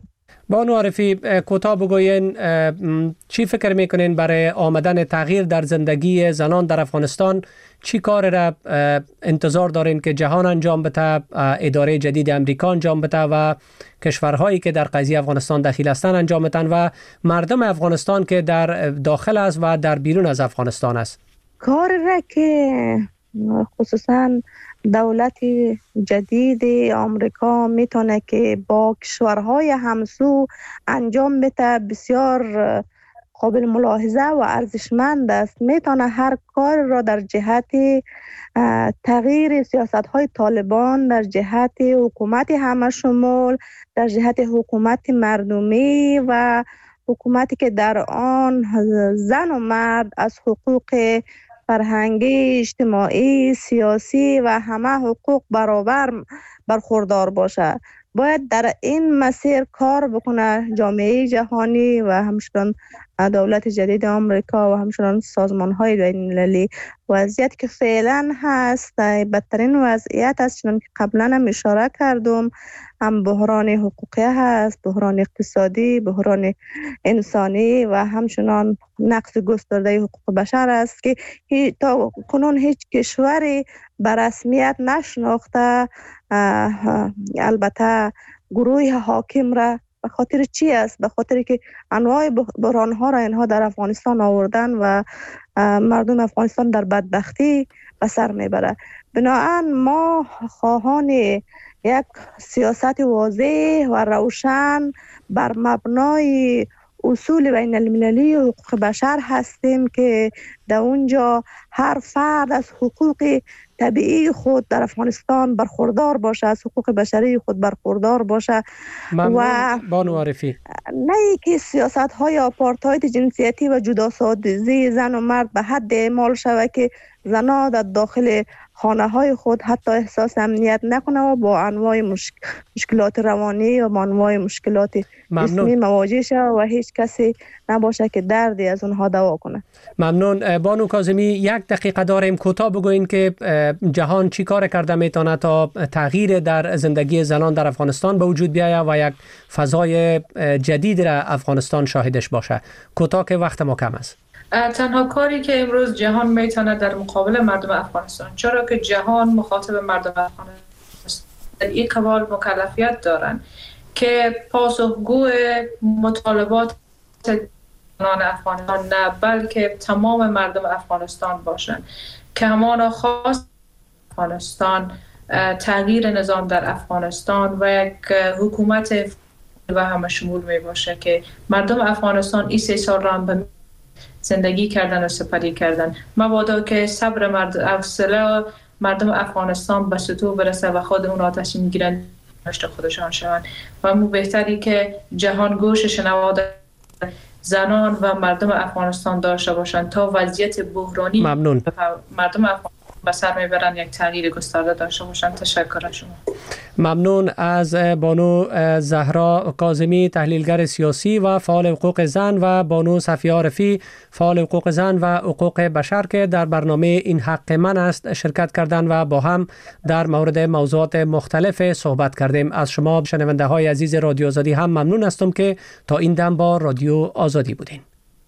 بانو عارفی، کوتاه بگوین چی فکر میکنین برای آمدن تغییر در زندگی زنان در افغانستان؟ چی کار را انتظار دارین که جهان انجام بده، اداره جدید امریکا انجام بده و کشورهایی که در قضیه افغانستان دخیل هستند انجام بدن و مردم افغانستان که در داخل است و در بیرون از افغانستان است؟ کار را که خصوصا دولت جدید آمریکا میتونه که با کشورهای همسو انجام بده بسیار قابل ملاحظه و ارزشمند است. میتونه هر کار را در جهت تغییر سیاست‌های طالبان، در جهت حکومت همه شمول، در جهت حکومت مردمی و حکومتی که در آن زن و مرد از حقوق فرهنگی، اجتماعی، سیاسی و همه حقوق برابر برخوردار باشه. باید در این مسیر کار بکنه جامعه جهانی و همچنان دولت جدید آمریکا و همچنان سازمان‌های بین‌المللی. وضعیت که فعلا هست بدترین وضعیت است، چون که قبلا هم اشاره کردم، هم بحران حقوقی هست، بحران اقتصادی، بحران انسانی و همچنان نقض گسترده حقوق بشر است که تا کنون هیچ کشوری به رسمیت نشناخته. البته گروه حاکم را به خاطر چی است؟ به خاطر که انواع بحران‌ها را اینها در افغانستان آوردن و مردم افغانستان در بدبختی به سر میبره. بنابراین ما خواهان یک سیاست واضح و روشن بر مبنای اصول بین المللی و حقوق بشر هستیم که در اونجا هر فرد از حقوق طبیعی خود در افغانستان برخوردار باشه، از حقوق بشری خود برخوردار باشه. و بانو عارفی، نه که سیاست های آپارتاید جنسیتی و جداسازی زن و مرد به حد اعمال شود که زنها در داخل خانه های خود حتی احساس امنیت نکنه و با انواع مشکلات روانی و با انواع مشکلات جسمی مواجه شود و هیچ کسی نباشه که دردی از اونها دوا کنه. ممنون. بانو کاظمی، 1 دقیقه داریم، کوتاه بگوین که جهان چی کار کرده میتونه تا تغییر در زندگی زنان در افغانستان به وجود بیاید و یک فضای جدید را افغانستان شاهدش باشه. کوتاه که وقت ما کم است. تنها کاری که امروز جهان میتونه در مقابل مردم افغانستان، چرا که جهان مخاطب مردم افغانستان در این قبال مکلفیت دارن که پاسخگو مطالبات زنان افغانستان نه بلکه تمام مردم افغانستان باشند که همان خواست افغانستان تغییر نظام در افغانستان و یک حکومت و همه شمول می باشه که مردم افغانستان این 3 سال را هم به زندگی کردن و سپری کردن. مبادا که صبر مردم افغانستان به سطوح برسه و خود اون آتش میگیرن نشته خودشان شوند و مو بهتری که جهان گوش شنوا زنان و مردم افغانستان داشته باشند تا وضعیت بحرانی ممنون. مردم افغانستان به سر میبرن یک تغییر گسترده داشته باشند. تشکر از شما. ممنون از بانو زهرا کاظمی، تحلیلگر سیاسی و فعال حقوق زن، و بانو صفیه عارفی، فعال حقوق زن و حقوق بشر که در برنامه این حق من است شرکت کردند و با هم در مورد موضوعات مختلف صحبت کردیم. از شما شنونده های عزیز رادیو آزادی هم ممنون هستم که تا این دم با رادیو آزادی بودین.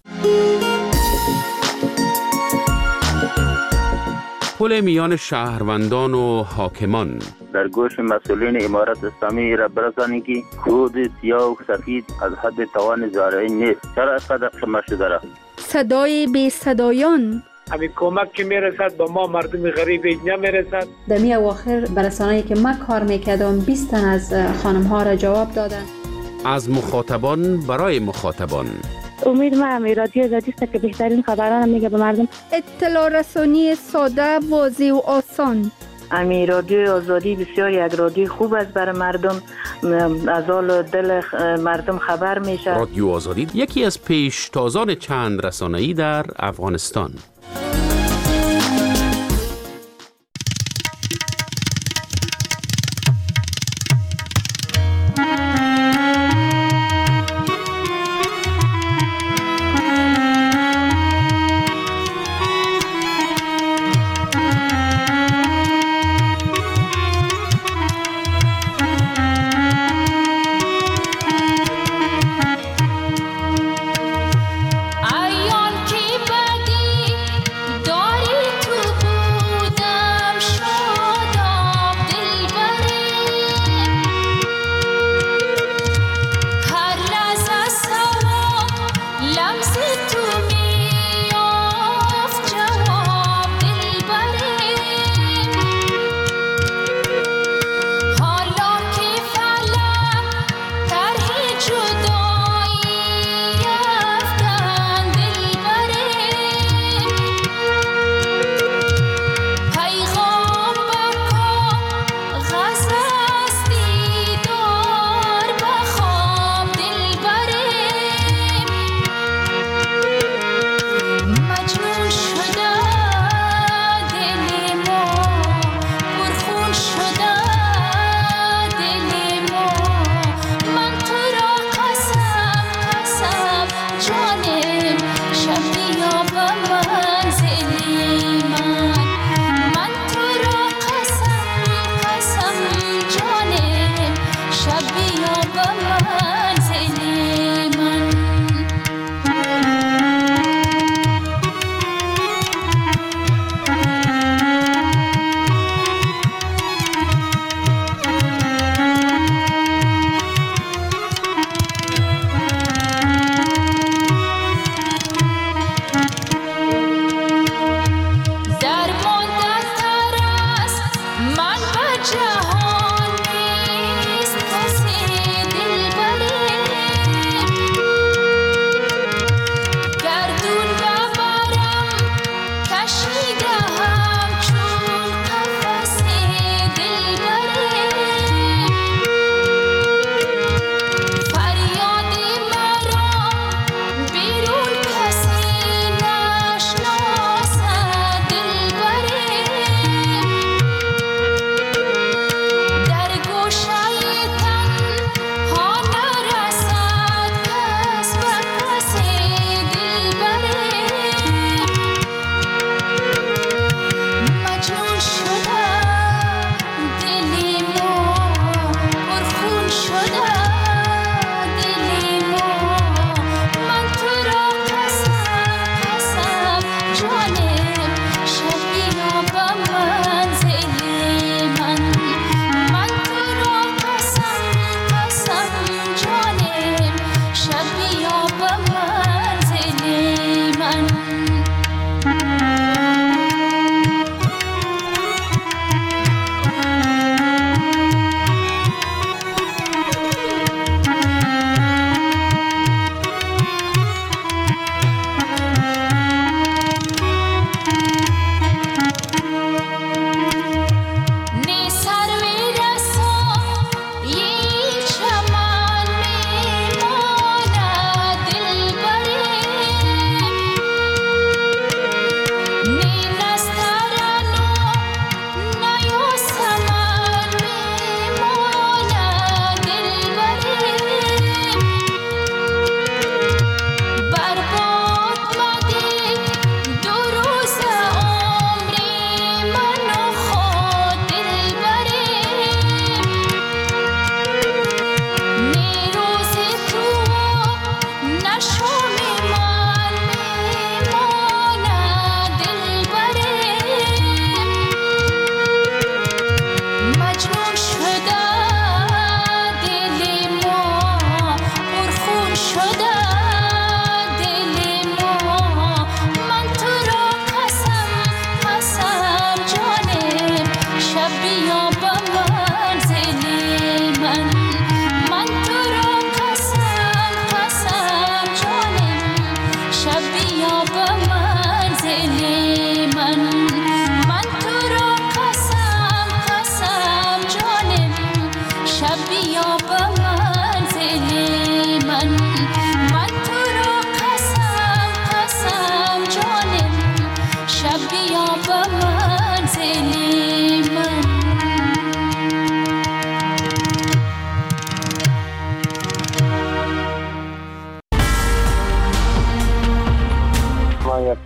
پل میان شهروندان و حاکمان در گوش مسئولین امارت اسلامی را برسانید که خود سیاه و سفید از حد توان زارعی نیست. چرا اینقدر شما شده را؟ صدای بی صدایان، همین کمک که میرسد به ما مردم غریب نمیرسد. در می اواخر برسانه‌ای که من کار میکردم 20 تن از خانم ها را جواب دادن. از مخاطبان برای مخاطبان. امید ما رادیو آزادی است که بهترین خبران میگه به مردم. اطلاع رسانی ساده، واضح و آسان. رادیو آزادی بسیار یک رادیو خوب است برای مردم، از حال دل مردم خبر میشه. رادیو آزادی یکی از پیشتازان چند رسانه‌ای در افغانستان.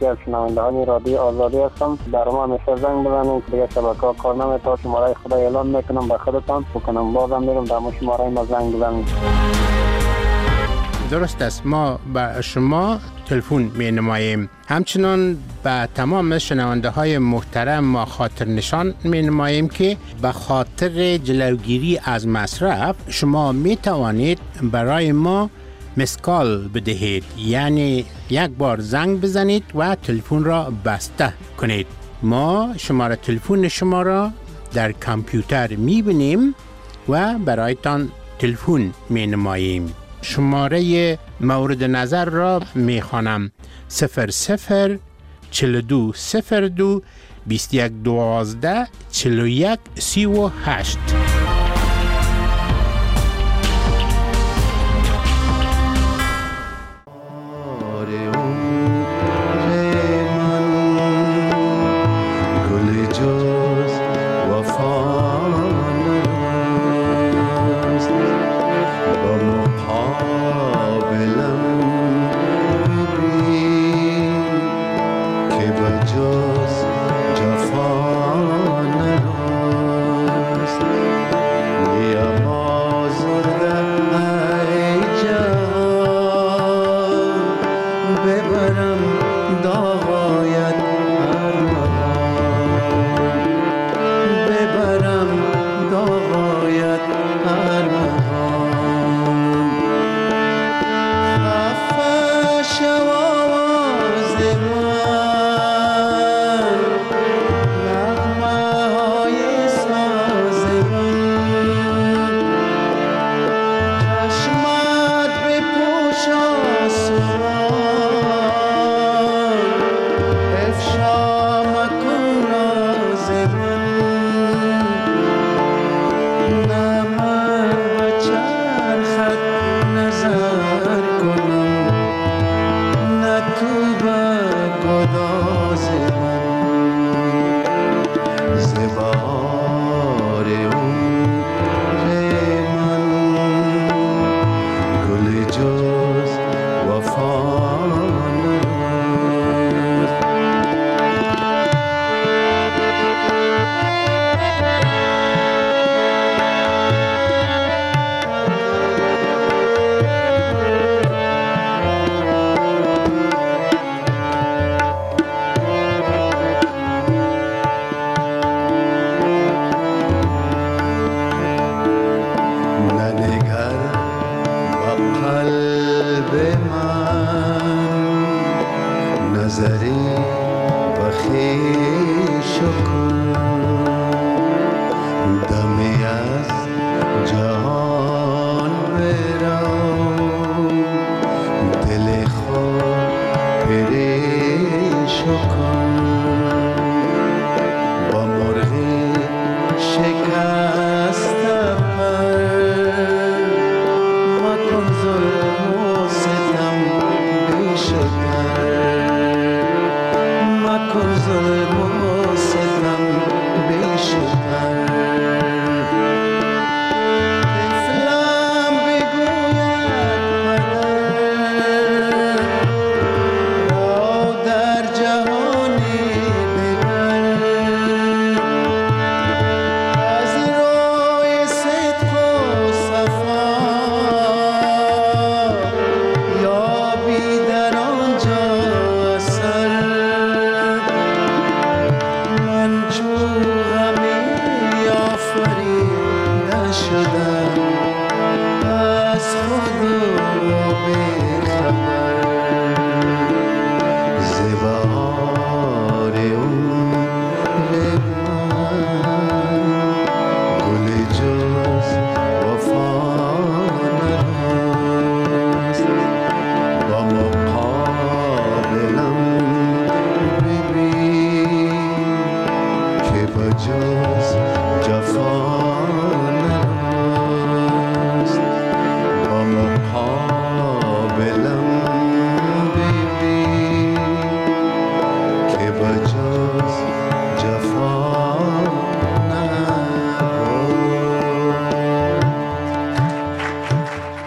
یکی از شنوندگان رادیو آزادی هستم. در ما همیشه زنگ بزنید، دیگه شبکه‌ها کار نمی‌کنه. شماره خدا اعلام میکنم به خودتان بکنم، بازم میرم در شماره ما زنگ بزنید. درست است، ما به شما تلفن می نماییم. همچنان به تمام شنونده های محترم ما خاطر نشان می نماییم که به خاطر جلوگیری از مصرف شما می توانید برای ما مسکال بدهید، یعنی یک بار زنگ بزنید و تلفن را بسته کنید. ما شماره تلفن شما را در کامپیوتر می بینیم و برایتان تلفن می نماییم. شماره مورد نظر را می خوانم: 00 42 02 21 12 41 38.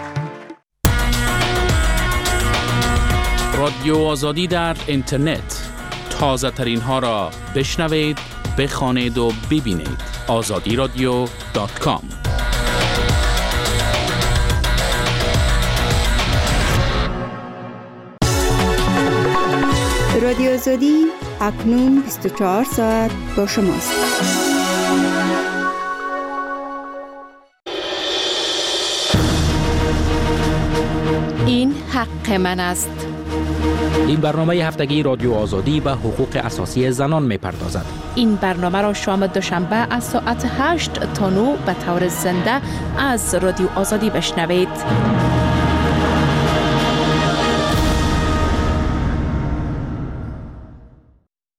رادیو آزادی در اینترنت تازه ترین ها را بشنوید، بخوانید و ببینید. azadiradio.com. رادیو آزادی اکنون 24 ساعت با شماست. این حق من است. این برنامه هفتگی رادیو آزادی به حقوق اساسی زنان می‌پردازد. این برنامه را شام دوشنبه از ساعت 8 تا 9 به طور زنده از رادیو آزادی بشنوید.